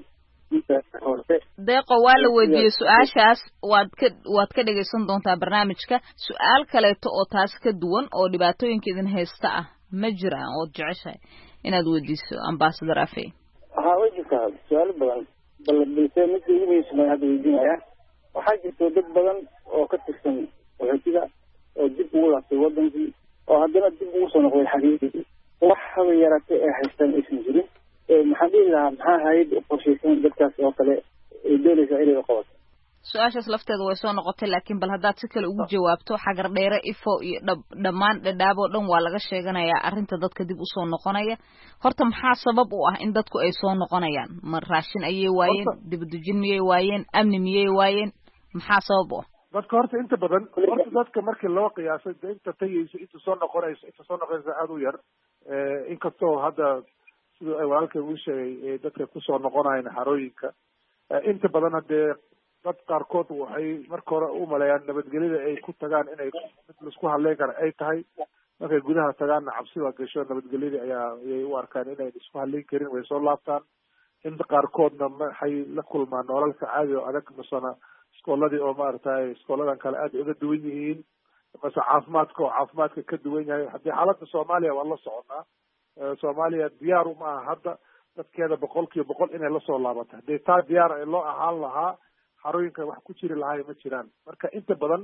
deeqo waa la weydiiyey su-aashaas waad ka waad ka dhegaysan doontaa barnaamijka su-aal kaleeto oo taas ka duwan oo dhibaatooyinka idin haysta ah ma jiraan ood jeceshahay inaad weydiiso ambassador afe haa way jirtaa su-aalo badan bal balse midka ugu muhiimsan hadda weydiinaya waxaa jirta dad badan oo ka tirsan qaxootiga oo dib ugu laabtay wadankii oo haddana dib ugu soo noqday xaqiiqii wax haba yaraatay ay haystaan aysan jirin maxaan dhihi lahaa maxaa hay-adda u qorshaysan dadkaas oo kale ay doonaysaa inay qabato su-aashaas lafteeda way soo noqotay laakiin bal haddaad si kale ugu jawaabto xagar dheere ifo iyo dha dhammaan dhadhaab oo dhan waa laga sheeganayaa arrinta dadka dib usoo noqonaya horta maxaa sabab u ah in dadku ay soo noqonayaan ma raashin ayay waayeen dibadejin miyay waayeen amni miyay waayeen maxaa sabab u ah dadka horta inta badan horta dadka markii loo qiyaasay de inta tagayso inta soo noqonayso inta soo noqonaysa aada u yar inkastoo hadda siduu ay walaalkay uu sheegay dadka kusoo noqonayan xarooyinka inta badan haddee dad qaarkood waxay marka hore u maleeyaan nabadgelyada ay ku tagaan inay mid laisku hadleyn kara ay tahay markay gudaha tagaanna cabsi waa gasho nabadgelyadii ayaa ayay u arkaan inay isku hadleyn karin way soo laabtaan inta qaarkoodna waxay la kulmaan nololka caadi oo adag masana iskooladii oo maaragtay iskooladan kale aada uga duwan yihiin mase caafimaadka oo caafimaadka ka duwan yahay haddii xaaladda soomaaliya waa la soconaa soomaaliya diyaar uma aha hadda dadkeeda boqol kiiba boqol inay lasoo laabato haddii taa diyaar ay loo ahaan lahaa xarooyinka wax ku jiri lahaay ma jiraan marka inta badan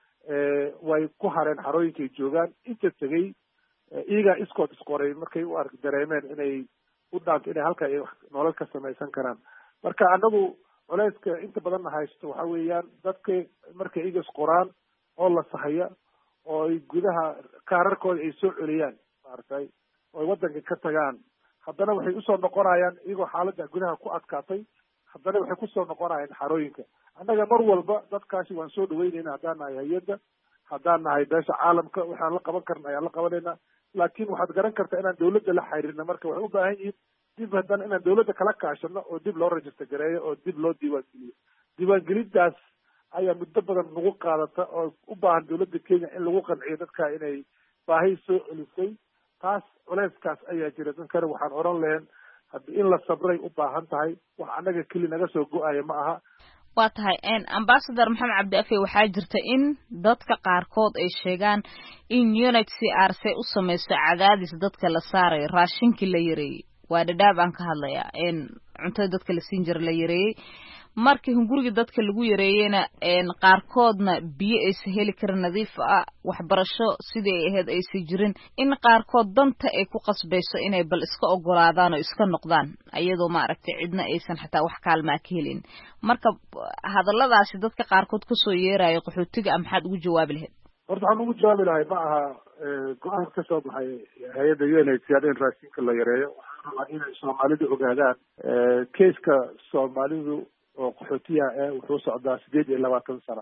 way ku hareen xarooyinkay joogaan inta tegay iyagaa iskood isqoray markay u ark dareemeen inay u dhaanto inay halka ay nolol ka samaysan karaan marka anagu culeyska inta badanna haysto waxa weeyaan dadka markay iyaga isqoraan oo la sahaya oo ay gudaha kaararkooda ay soo celiyaan maaragtay oo ay waddanka ka tagaan haddana waxay usoo noqonayaan iyagoo xaaladda gudaha ku adkaatay haddana waxay kusoo noqonayaan xarooyinka annaga mar walba dadkaasi waan soo dhaweynayna haddaan nahay hay-adda haddaan nahay beesha caalamka waxaan la qaban karna ayaan la qabanaynaa laakiin waxaad garan kartaa inaan dawladda la xiriirna marka waxay u baahan yihiin dib haddana inaan dawladda kala kaashano oo dib loo register gareeyo oo dib loo diiwaangeliyo diiwaangelintaas ayaa muddo badan nagu qaadata oo u baahan dawladda kenya in lagu qanciyo dadka inay baahi soo celisay taas culeyskaas ayaa jira dadkana waxaan oran lahayn haddii in la sabray u baahan tahay wax annaga keli naga soo go-aya ma aha waa tahay ambassador maxamed cabdi afe waxaa jirta in dadka qaarkood ay sheegaan in unit c r c u samayso cadaadis dadka la saarayo raashinkii la yareeyey waa dhadhaab aan ka hadlayaa cuntada dadka la siin jira la yareeyey markii hungurigii dadka lagu yareeyeyna qaarkoodna biyo aysa heli karin nadiif ah waxbarasho sidii ay ahayd aysa jirin in qaarkood danta ay ku qasbayso inay bal iska ogolaadaan oo iska noqdaan iyadoo maaragtay cidna aysan xataa wax kaalmaa ka helin marka hadalladaasi dadka qaarkood kasoo yeerayo qaxootiga a maxaad ugu jawaabi lahayd horta waxaan ugu jawaabi lahay ma aha go-aan ka soo baxay hay-adda u n h c r in raashinka la yareeyo waxaan rabaa inay soomaalidu ogaadaan keiska soomaalidu oo qaxootiyaha eh wuxuu socdaa sideed iyo labaatan sano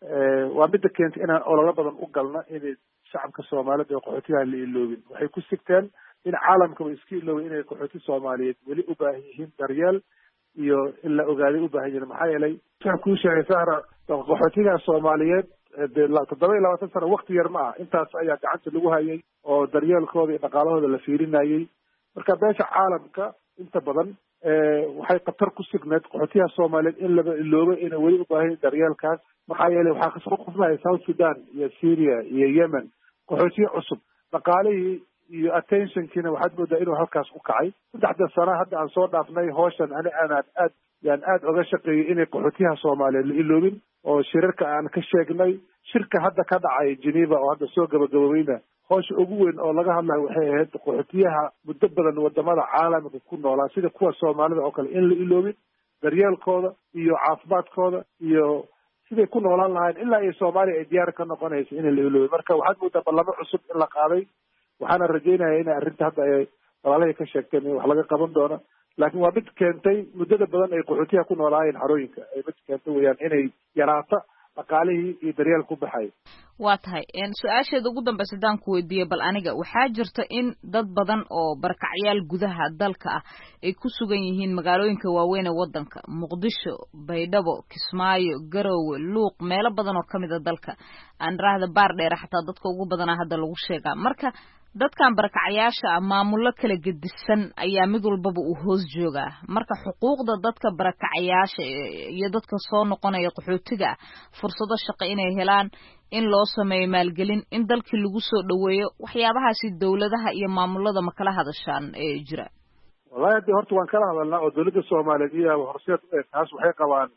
waa midda keentay inaan ololo badan u galna inay shacabka soomaalida oo qaxootiyaha la iloobin waxay ku sigteen in caalamkaba iska iloobay inay qaxooti soomaaliyeed weli u baahan yihiin daryeel iyo in la ogaaday u baahan yihiin maxaa yeelay waxaan kuu sheegay sahra qaxootiyaha soomaaliyeed de toddoba iyo labaatan sano wakti yar ma ah intaas ayaa gacanta lagu hayay oo daryeelkooda iyo dhaqaalahooda la fiirinayay marka beesha caalamka inta badan waxay khatar ku sugneed qaxootiyaha soomaaliyeed in laba iloobay inay weli u baahan daryeelkaas maxaa yeelay waxaa kasoo qufnaya south sudan iyo syria iyo yemen qaxootiye cusub dhaqaalihii iyo attentionkiina waxaad moodaa inuu halkaas u kacay saddexda sana hadda aan soo dhaafnay hawshan ani aanaan aad yaan aada oga shaqeeyay inay qaxootiyaha soomaaliyeed la iloobin oo shirarka aan ka sheegnay shirka hadda ka dhacay geneva oo hadda soo gabagaboobeyna hawsha ugu weyn oo laga hadlayo waxay ahayd qaxootiyaha muddo badan wadamada caalamka ku noolaa sida kuwa soomaalida oo kale in la iloobin daryeelkooda iyo caafimaadkooda iyo siday ku noolaan lahayn ilaa iyo soomaaliya ay diyaar ka noqonayso in la iloobin marka waxaad moodaa ballamo cusub in la qaaday waxaana rajeynaya inay arrinta hadda ay walaalahay ka sheegteen in wax laga qaban doono laakiin waa mid keentay muddada badan ay qaxootiyaha ku noolaayeen xarooyinka ay mid keentay weyaan inay yaraato dhaqaalihii iyo daryeel ku baxay waa tahay su-aasheeda ugu dambaysa haddaan ku weydiiyey bal aniga waxaa jirta in dad badan oo barakacyaal gudaha dalka ah ay ku sugan yihiin magaalooyinka waaweyn ee waddanka muqdisho baydhabo kismaayo garowe luuq meelo badan oo kamid a dalka aan raahda baar dheere xataa dadka ugu badanaa hadda lagu sheegaa marka dadkan barakacyaasha ah maamullo kala gedisan ayaa mid walbaba uu hoos joogaa marka xuquuqda dadka barakacyaasha iyo dadka soo noqonaya qaxootiga ah fursado shaqo inay helaan in loo sameeyo maalgelin in dalkii lagu soo dhaweeyo waxyaabahaasi dawladaha iyo maamulada ma kala hadashaan ee jira wallahi haddi horta waan kala hadalnaa oo dawladda soomaaliyeed iyo horseed taas waxay qabaan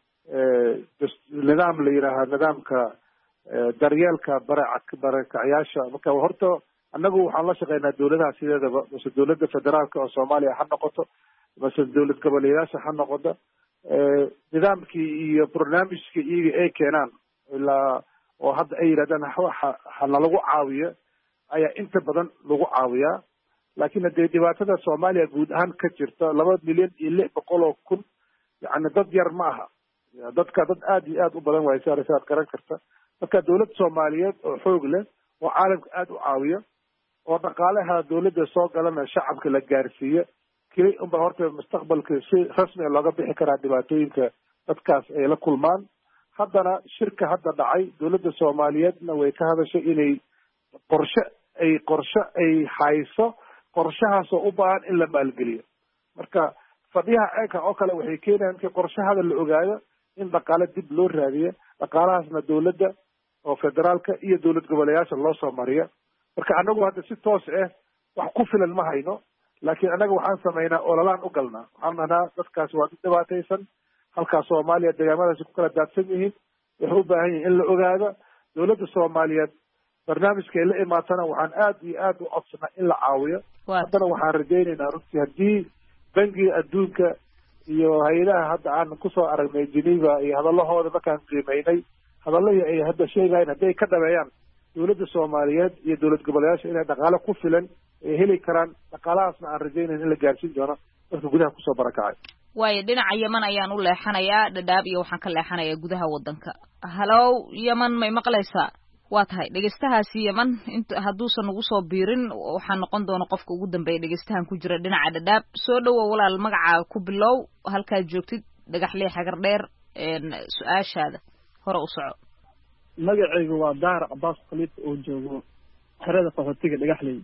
nidaam la yidhaahaa nidaamka daryeelka barac barakacyaasha marka horta annagu waxaan la shaqeynaa dawladaha sideedaba mase dawladda federaalka oo soomaaliya ha noqoto mase dawlad goboleyaasha ha noqoto nidaamkii iyo barnaamijka iyaga ay keenaan ilaa oo hadda ay yidhahdaan hana lagu caawiyo ayaa inta badan lagu caawiyaa laakiin hadee dhibaatada soomaaliya guud ahaan ka jirta laba milyan iyo lix boqol oo kun yani dad yar ma aha dadka dad aada iyo aada u badan waayo si aad garan karta marka dawladda soomaaliyeed oo xoog leh oo caalamka aada u caawiya oo dhaqaalaha dawladda soo galana shacabka la gaarsiiya keli unba horta mustaqbalka si rasmi a looga bixi karaa dhibaatooyinka dadkaas ay la kulmaan haddana shirka hadda dhacay dawladda soomaaliyeedna way ka hadashay inay qorshe ay qorshe ay hayso qorshahaasoo u baahan in la maalgeliyo marka fadhiyaha ceeka oo kale waxay keenayaan markii qorshahada la ogaado in dhaqaale dib loo raadiyo dhaqaalahaasna dawladda oo federaalka iyo dawlad goboleyaasha loo soo mariyo marka anagu hadda si toos ah wax ku filan ma hayno laakiin anaga waxaan samaynaa ololaan u galnaa waxaan dhahnaa dadkaas waa dad dhibaataysan halkaas soomaaliya deegaamadaasi ku kala daadsan yihiin waxay u baahan yihin in la ogaado dawladda soomaaliyeed barnaamijka ay la imaatana waxaan aada iyo aada u codsanaa in la caawiyo haddana waxaan rajaynaynaa runtii haddii bangiga adduunka iyo hay-adaha hadda aan kusoo aragnay geneva iyo hadalahooda markaan qiimeynay hadalahii ay hadda sheegayen hadday ka dhameeyaan dawladda soomaaliyeed iyo dawlad goboleyaasha inay dhaqaale ku filan ay heli karaan dhaqaalahaasna aan rajaynayn in la gaarsiin doono dadka gudaha kusoo barakacay waayo dhinaca yeman ayaan u leexanayaa dhadhaab iyo waxaan ka leexanayaa gudaha waddanka halow yeman may maqlaysaa waa tahay dhegeystahaasi yeman int hadduusan nagu soo biirin waxaa noqon doona qofka ugu dambeeya dhegeystahan ku jira dhinaca dhadhaab soo dhowow walaal magacaa ku bilow halkaad joogtid dhagaxlee xagar dheer su-aashaada hore u soco magacaygu waa daar cabaas khaliif oo joogo xerada qaxootiga dhagaxley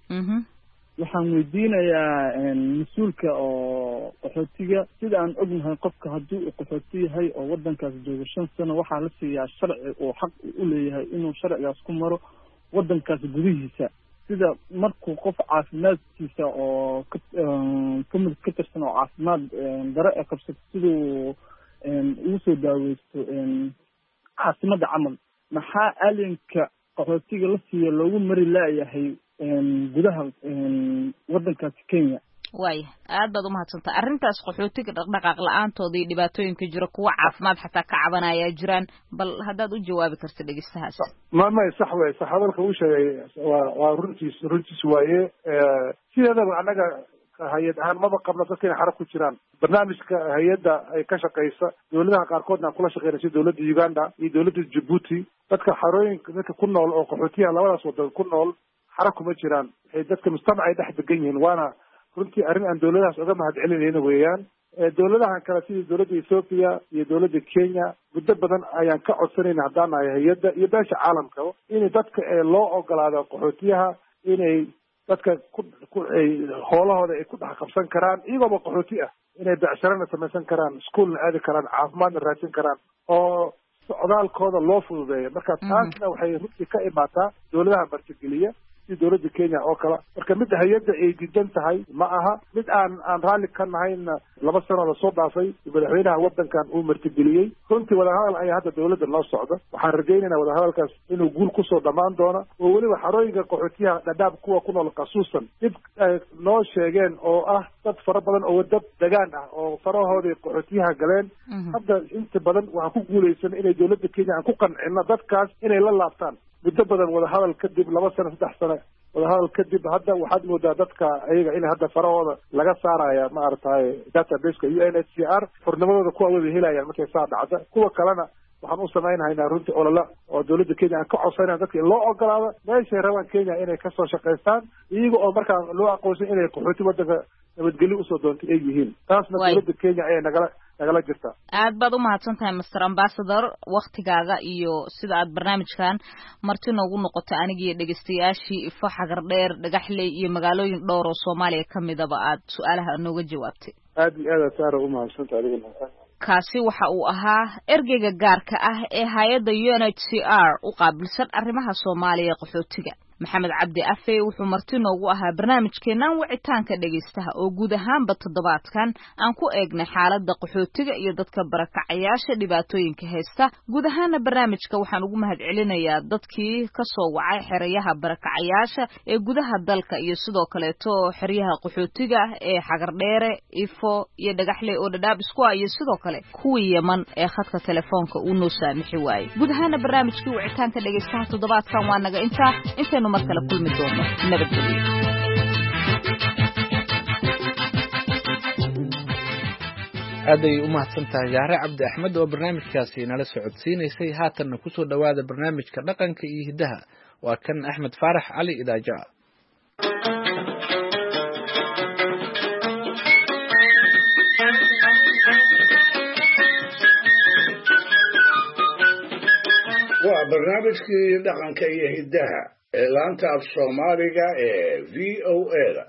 waxaan weydiinayaa mas-uulka oo qaxootiga sida aan ognahay qofka haddii uu qaxooti yahay oo waddankaas joogo shan sano waxaa la siiyaa sharci oo xaq u leeyahay inuu sharcigaas ku maro waddankaas gudihiisa sida markuu qof caafimaadkiisa oo ka kamid ka tirsan oo caafimaad dare ee qabsato siduu ugu soo daaweysto caasimada camal maxaa alinka qaxootiga la siiya loogu mari laayahay gudaha waddankaasi Kenya waaya aad baad umahadsantaa arrintaas qaxootiga dhaqdhaqaaq la-aantooda iyo dhibaatooyinka jira kuwa caafimaad xataa ka cabanaya jiraan bal haddaad u jawaabi karta dhegeystahaas ma may sax wey sax hadalka uu sheegay waa waa runtiis runtiis waaye sideedaba annaga hay-ad ahaan maba qabno dadka inay xarab ku jiraan barnaamijka hay-adda ay ka shaqeysa dawladaha qaarkoodna aan kula shaqeyna sida dawladda Uganda iyo dawladda Djibouti dadka xarooyinka dadka ku nool oo qaxootiyaha labadaas waddan ku nool xarab kuma jiraan waxay dadka mujtamac ay dhex degan yihiin waana runtii arrin aan dawladahaas uga mahad celinayna weeyaan dawladahan kale sida dawladda Ethiopia iyo dawladda Kenya muddo badan ayaan ka codsanayna haddaan nahay hay-adda iyo beesha caalamka in dadka loo ogolaado qaxootiyaha inay dadka ku ku ay hoolahooda ay ku dhex qabsan karaan iyagooba qaxooti ah inay becsharana samaysan karaan iskuolna aadi karaan caafimaadna raadsan karaan oo socdaalkooda loo fududeeyo marka taasna waxay runtii ka imaataa dawladaha martigeliya si dawladda Kenya oo kale marka mid hay-adda ay diidan tahay ma aha mid aan aan raalli ka nahayna laba sano la soo dhaafay madaxweynaha waddankan uu martigeliyey runtii wadahadal ayaa hadda dawladda noo socda waxaan rajaynaynaa wadahadalkaas inuu guul kusoo dhammaan doono oo weliba xarooyinka qaxootiyaha dhadhaab kuwa ku nool khasuusan dib noo sheegeen oo ah dad fara badan oo dad degaan ah oo farahoodii qaxootiyaha galeen hadda inta badan waxaan ku guulaysan inay dawladda Kenya aan ku qancino dadkaas inay la laabtaan muddo badan wadahadal kadib laba sano saddex sano wadahadal kadib hadda waxaad moodaa dadka ayaga in hadda farahooda laga saaraya maaragtay databaseka U N H C R xornimadooda kuwa wada helayaan markay saa dhacda kuwa kalena waxaan u samaynahaynaa runtii olole oo dawladda Kenya aan ka codsanayna dadka in loo ogolaado meeshay rabaan Kenya inay kasoo shaqaystaan iyaga oo markaa loo aqoonsan inay qaxooti waddanka nabadgelyo usoo doontay ay yihiin taasna dawladda Kenya ayaa nagala nagala jirta aad baad umahadsan tahay master ambassador waktigaaga iyo sida aad barnaamijkan marti noogu noqotay aniga iyo dhegeystayaashii ifo xagar dheer dhagaxley iyo magaalooyin dhowr oo Soomaaliya kamidaba aad su-aalaha nooga jawaabtay aad iyo aad saara umahadsan tahay adiga kaasi waxa uu ahaa ergeyga gaarka ah ee hay-adda U N H C R u qaabilsan arrimaha Soomaaliya qaxootiga maxamed cabdi afey wuxuu marti noogu ahaa barnaamijkeenan wicitaanka dhegeystaha oo guud ahaanba toddobaadkan aan ku eegnay xaaladda qaxootiga iyo dadka barakacayaasha dhibaatooyinka haysta guud ahaana barnaamijka waxaan ugu mahad celinayaa dadkii ka soo wacay xeryaha barakacayaasha ee gudaha dalka iyo sidoo kaleeto xeryaha qaxootiga ee xagardheere ifo iyo dhagaxley oo dhadhaab isku ah iyo sidoo kale kuwii yeman ee khadka telefoonka uu noo saamixi waayey guud ahaana barnaamijkii wicitaanka dhegeystaha toddobaadkan waa naga intaa intaynu mar kale kulmi doono nabadgelyo aaday u mahadsan tahay yaare cabdi axmed oo barnaamijkaasi nala socodsiinaysay. haatanna kusoo dhowaada barnaamijka dhaqanka iyo hiddaha. waa kan axmed faarax cali idaaja. waa barnaamijkii dhaqanka iyo hiddaha ee laanta af soomaaliga ee v o a da.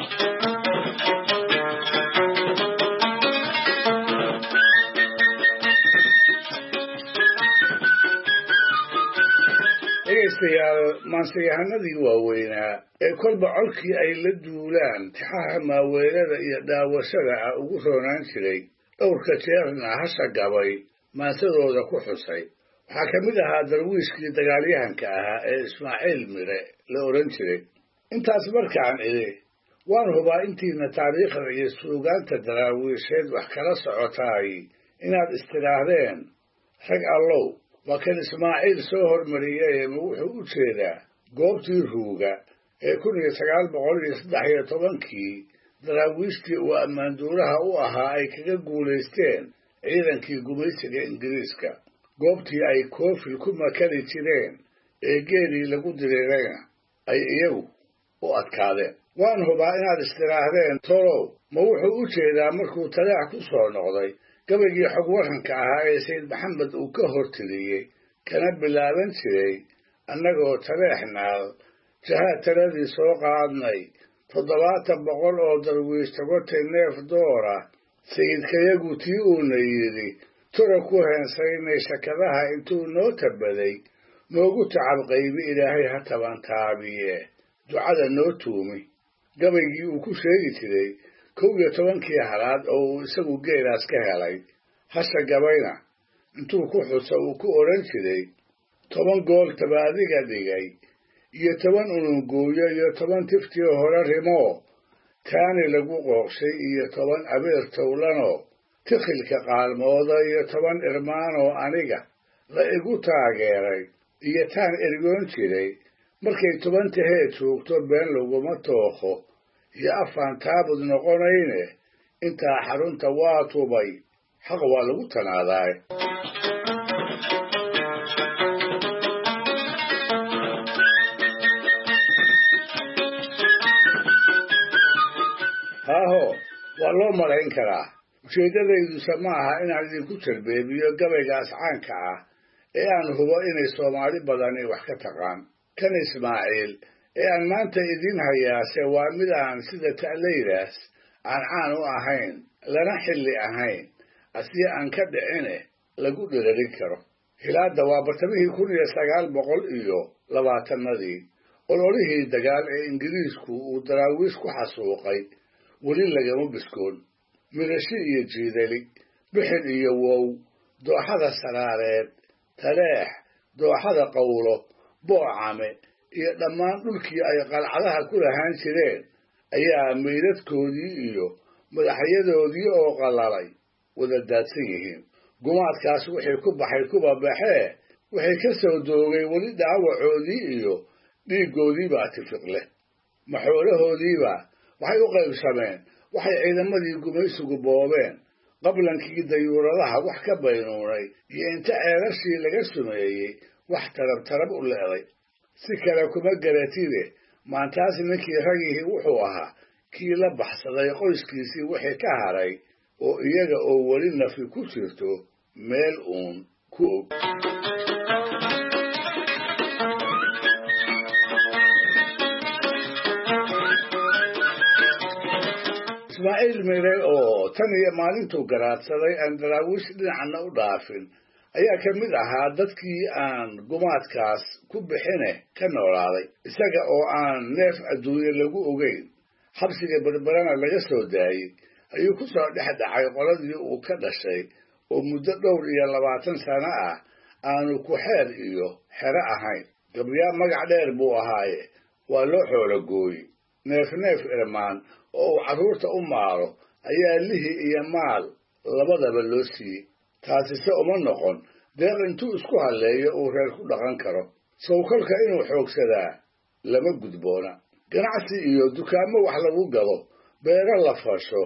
dhegaystayaal, maanseyahanadii waaweynaa ee kolba colkii ay la duulaan tixaha maaweelada iyo daawashada ah ugu roonaan jiray, dhowrka jeerna hasha gabay maansadooda ku xusay. waxaa ka mid ahaa darwiishkii dagaalyahanka ahaa ee ismaaciil mire la odhan jiray. intaas markaan idhi waan hubaa intiina taariikhda iyo suugaanta daraawiisheed wax kala socotaay inaad istidhaahdeen rag allow, waa kan ismaaciil soo hormariyey ma wuxuu u jeedaa goobtii ruuga ee kun iyo sagaal boqol iyo saddex iyo tobankii daraawiishtii uu ammaanduuraha u ahaa ay kaga guulaysteen ciidankii gumaysiga ingiriiska, goobtii ay koofil ku makali jireen ee geelii lagu diriirayna ay iyagu u adkaadeen. waan hubaa inaad istidhaahdeen tolow ma wuxuu u jeedaa markuu taleex ku soo noqday gabaygii xog waranka ahaa ee sayid maxamed uu ka hortiriyey kana bilaaban jiray annagoo taleexnaal jahaad taladii soo qaadnay toddobaatan boqol oo darwiish tagotay neef doora sayidkayagu tii uuna yidhi tura ku heensaynay shakadaha intuu noo tabaday noogu tacab qaybi ilaahay ha tabantaabiye ducada noo tuumi. gabaygii uu ku sheegi jiray kow iyo tobankii halaad oo uu isagu geelaas ka helay, hasha gabayna intuu ku xuso uu ku odhan jiray toban gool tabaadiga dhigay iyo toban unungooyo iyo toban tiftii hore rimoo taani lagu qooqshay iyo toban abeer towlanoo tikhilka qaalmooda iyo toban irmaanoo aniga la igu taageeray iyo taan ergoon jiray markay toban tahee joogto been laguma tookho iyo afaan taabud noqonayne intaa xarunta waa tubay xaq waa lagu tanaadaay. haaho waa loo malayn karaa. ujeeddadayduse ma aha inaan idinku jarbeebiyo gabaygaas caanka ah ee aan hubo inay soomaali badani wax ka taqaan. kan ismaaciil ee aan maanta idiin hayaase waa mid aan sida ta'laydaas aan caan u ahayn lana xilli ahayn asii aan ka dhicine lagu dhirarin karo. hilaadda waa bartamihii kun iyo sagaal boqol iyo labaatanadii ololihii dagaal ee ingiriisku uu daraawiish ku xasuuqay weli lagama biskoon. midhashi iyo jiidali, bixin iyo wow, dooxada saraareed, taleex, dooxada qawlo, boocame iyo dhammaan dhulkii ay qalcadaha ku lahaan jireen ayaa meydadkoodii iyo madaxyadoodii oo qallalay wada daadsan yihiin. gumaadkaas wixii ku baxay kuba baxee waxay ka soo doogay weli dhaawacoodii iyo dhiiggoodiibaa tifiq leh. maxoolahoodiiba waxay u qaybsameen waxay ciidamadii gumaysigu boobeen, qablankii dayuuradaha wax ka baynuunay iyo inta ceelashii laga sumeeyey wax tarab tarab u leeday. si kale kuma garatide maantaas ninkii ragihii wuxuu ahaa kii la baxsaday qoyskiisii wixii ka haray oo iyaga oo weli nafi ku jirto meel uun ku og. ismaaciil mire oo tan iyo maalintuu garaadsaday aan daraawiish dhinacna u dhaafin ayaa ka mid ahaa dadkii aan gumaadkaas ku bixine ka noolaaday. isaga oo aan neef adduunye lagu ogeyn, xabsiga berberana laga soo daayey, ayuu ku soo dhex dhacay qoladii uu ka dhashay oo muddo dhowr iyo labaatan sano ah aanu ku xeer iyo xero ahayn. gabyaa magac dheer buu ahaaye waa loo xoolo gooye. neef neef irmaan oo uu carruurta u maalo ayaa lihi iyo maal labadaba loo siiyey. taasise uma noqon deeq intuu isku halleeyo uu reer ku dhaqan karo. sawkolka inuu xoogsadaa lama gudboona. ganacsi iyo dukaamo wax lagu gado, beero la fasho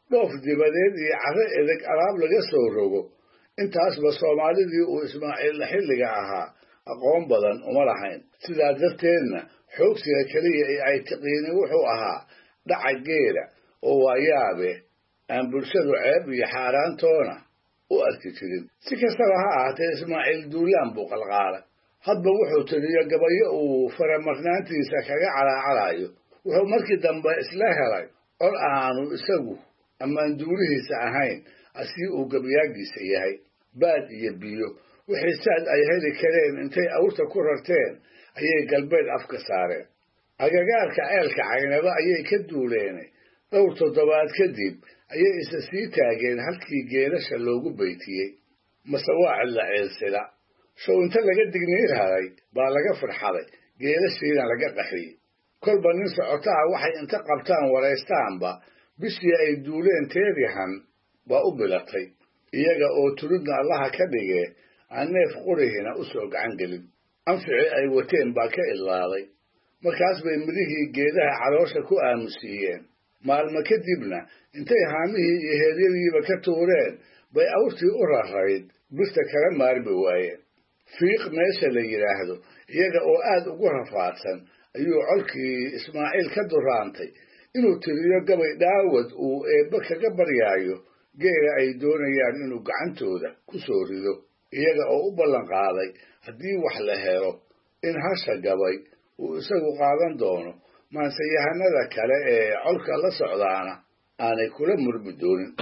dhoof dibadeed iyo carro edeg alaab laga soo rogo intaasba soomaalidii uu ismaaciil xilliga ahaa aqoon badan uma lahayn sidaa darteedna xoogsiga keliya ee ay tiqiini wuxuu ahaa dhaca geela oo waayaabe aan bulshadu ceeb iyo xaaraantoona u arki jirin si kastaba ha ahaatee ismaaciil duulaan buu qalqaalay hadba wuxuu tiriyo gabayo uu faramarnaantiisa kaga calaacalayo wuxuu markii dambe isla helay cod aanu isagu ammaan duulihiisa ahayn asii uu gabayaagiisa yahay baad iyo biyo wixii saad ay heli kareen intay awrta ku rarteen ayay galbeed afka saareen agagaarka ceelka caynaba ayay ka duuleenay dhowr toddobaad kadib ayay isa sii taageen halkii geelasha loogu baytiyey mase waa cidla ceelsila show inta laga digniir haday baa laga farxaday geelashiina laga qaxiyey kolba nin socotaha waxay inta qabtaan waraystaanba bishii ay duuleen teedihan baa u bilatay iyaga oo tulidna allaha ka dhigee aan neef qurihina u soo gacan gelin anficii ay wateen baa ka idlaaday markaas bay midhihii geedaha caloosha ku aamusiiyeen maalmo kadibna intay haamihii iyo heeryadiiba ka tuureen bay awrtii u rarayd birta kala maarmi waayeen fiiq meesha la yidhaahdo iyaga oo aad ugu rafaadsan ayuu colkii ismaaciil ka duraantay inuu tiriyo gabay dhaawad uu eebbe kaga baryaayo geela ay doonayaan inuu gacantooda ku soo rido iyaga oo u ballan qaaday haddii wax la helo in hasha gabay uu isagu qaadan doono maanseyahanada kale ee colka la socdaana aanay kula murmi doonin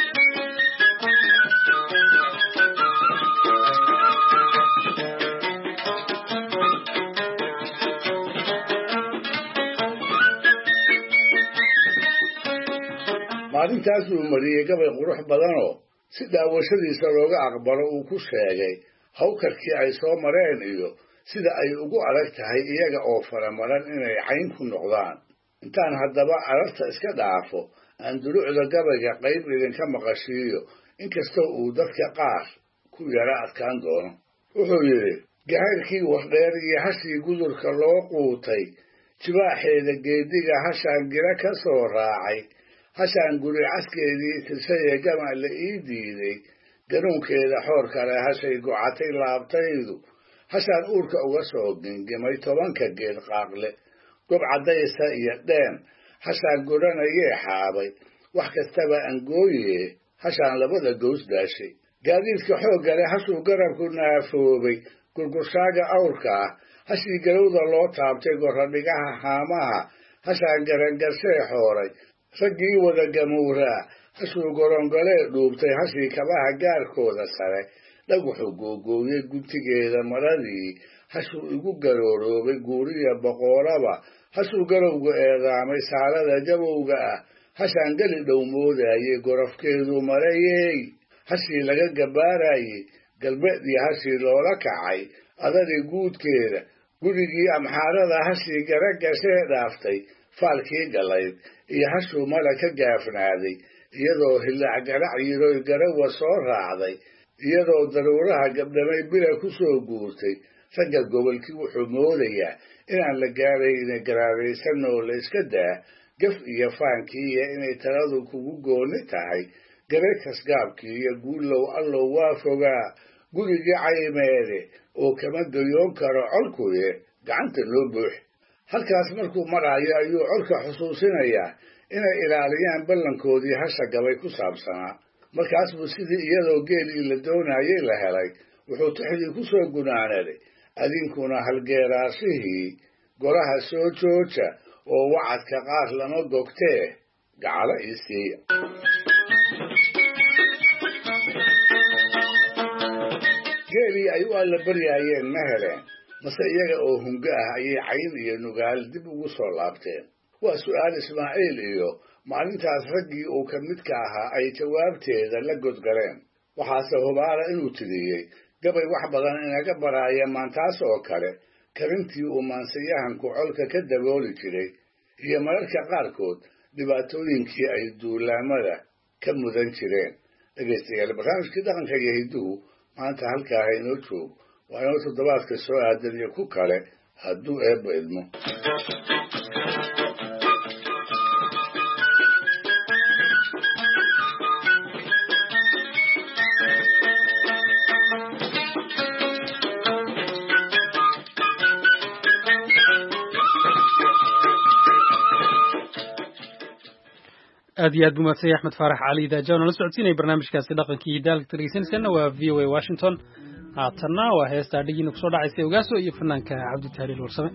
maalintaas uu mariyey gabay qurux badanoo si daawashadiisa looga aqbalo uu ku sheegay hawkarkii ay soo mareen iyo sida ay ugu adag tahay iyaga oo faramaran inay cayn ku noqdaan intaan haddaba ararta iska dhaafo aan dulucda gabayga qayb idinka maqashiiyo inkastoo uu dadka qaar ku yara adkaan doono wuxuu yidhi gahayrkii wardheer iyo hashii gudurka loo quutay jibaaxeeda geediga hashaan gira ka soo raacay hashaan guri caskeedii tirsadee gama la ii diiday ganuunkeeda xoor kale hashay gocatay laabtaydu hashaan uurka uga soo gengimay tobanka geed qaaqle gob caddaysa iyo dheen hashaan godhanayee xaabay wax kastaba angooye hashaan labada gows daashay gaadiidka xooggale hashuu garabku naafoobay gurgurshaaga awrka ah hashii galowda loo taabtay gorradhigaha haamaha hashaan garangarshee xooray raggii wada gamuuraa hashuu gorongolee dhuubtay hashii kabaha gaarkooda sare dhaguxu googooyey guntigeeda maradii hashuu igu garooroobay guuriya boqoolaba hashuu galowga eedaamay saalada gabowga ah hashaan geli dhow moodaayey gorofkeedu marayey hashii laga gabaarayey galbeedii hashii loola kacay adadii guudkeeda gurigii amxaarada hashii gara gashee dhaaftay faalkii galayd iyo hashuu mala ka gaafnaaday iyadoo hillaac garac yiroy garawa soo raacday iyadoo daruuraha gabdhamay bila ku soo guurtay ragga gobolkii wuxuu moodayaa inaan la gaarayna garaaraysan oo la iska daa gaf iyo faankii iyo inay taladu kugu gooni tahay garay kasgaabkii iyo guullow allow waa fogaa gurigii caymeede oo kama gayoon karo colkuye gacanta loo buux halkaas markuu maraayo ayuu colka xusuusinayaa inay ilaaliyaan ballankoodii hasha gabay ku saabsanaa markaas buu sidii iyadoo geelii la doonayay la helay wuxuu tixdii ku soo gunaanaday adinkuna halgeeraashihii golaha soo jooja oo wacadka qaar lama gogtee gacalo ii siiya geelii ay u alla baryaayeen ma heleen mase iyaga oo hungo ah ayay cayn iyo nugaal dib ugu soo laabteen waa su'aal ismaaciil iyo maalintaas raggii uu ka midka ahaa ay jawaabteeda la godgaleen waxaase hubaala inuu tiriyey gabay wax badan inaga baraaya maantaas oo kale karintii uu maansayahanku colka ka dabooli jiray iyo mararka qaarkood dhibaatooyinkii ay duulaamada ka mudan jireen dhegaystayaal barnaamijkii dhaqanka iyo hidduhu maanta halkaa ha inoo joog waa inoo toddobaadka soo aadan iyo ku kale hadduu eebba idmo aad iyo aad buu mahadsan yahay axmed faarax cali daajaw nala socodsiinaya barnaamijkaasi dhaqankii daalka dhegeysanaysaana waa v o a washington haatanna waa heesta adhigiina kusoo dhacaysa ogaaso iyo fanaanka cabditahliil warsame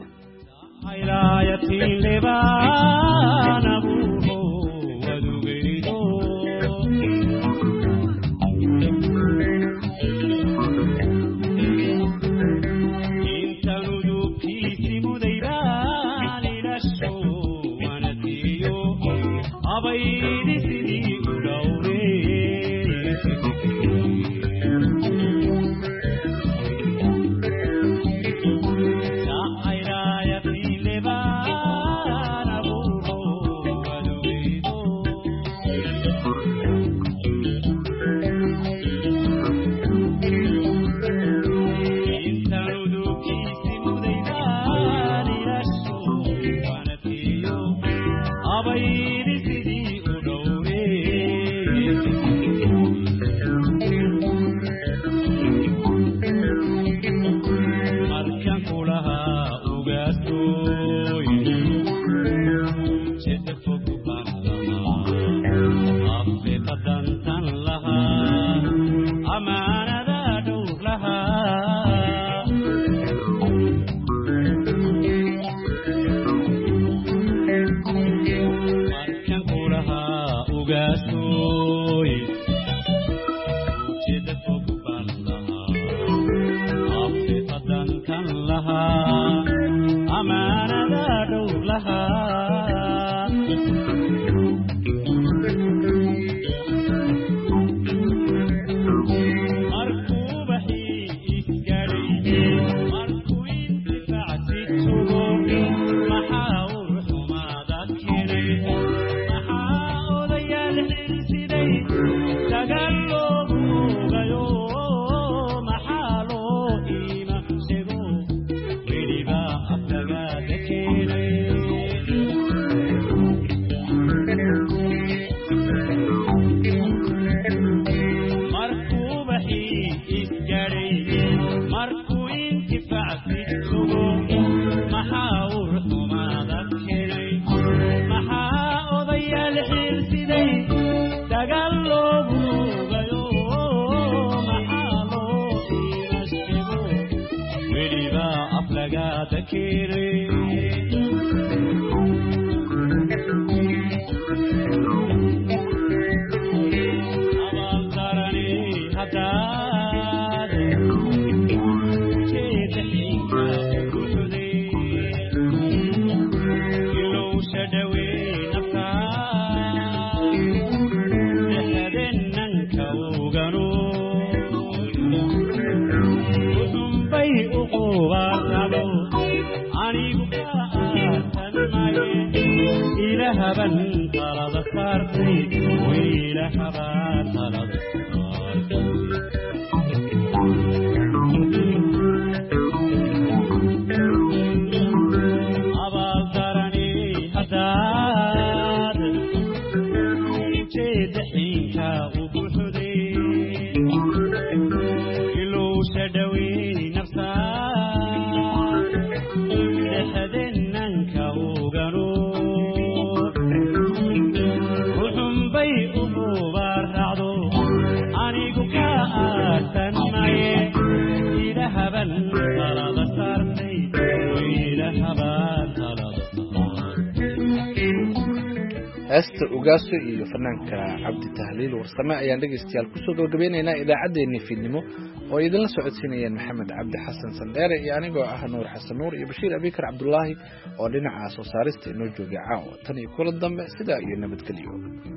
heesta ogaaso iyo fanaanka cabdi tahliil warsame ayaan dhegaystayaal kusoo gabagabeynaynaa idaacaddeenii fiidnimo oo idinla socodsiinayeen maxamed cabdi xasan sandheere iyo anigoo ah nuur xasan nuur iyo bashiir abikar cabdulaahi oo dhinaca soo saarista inoo joogay caawa tan iyo kula dambe sidaa iyo nabadgelyo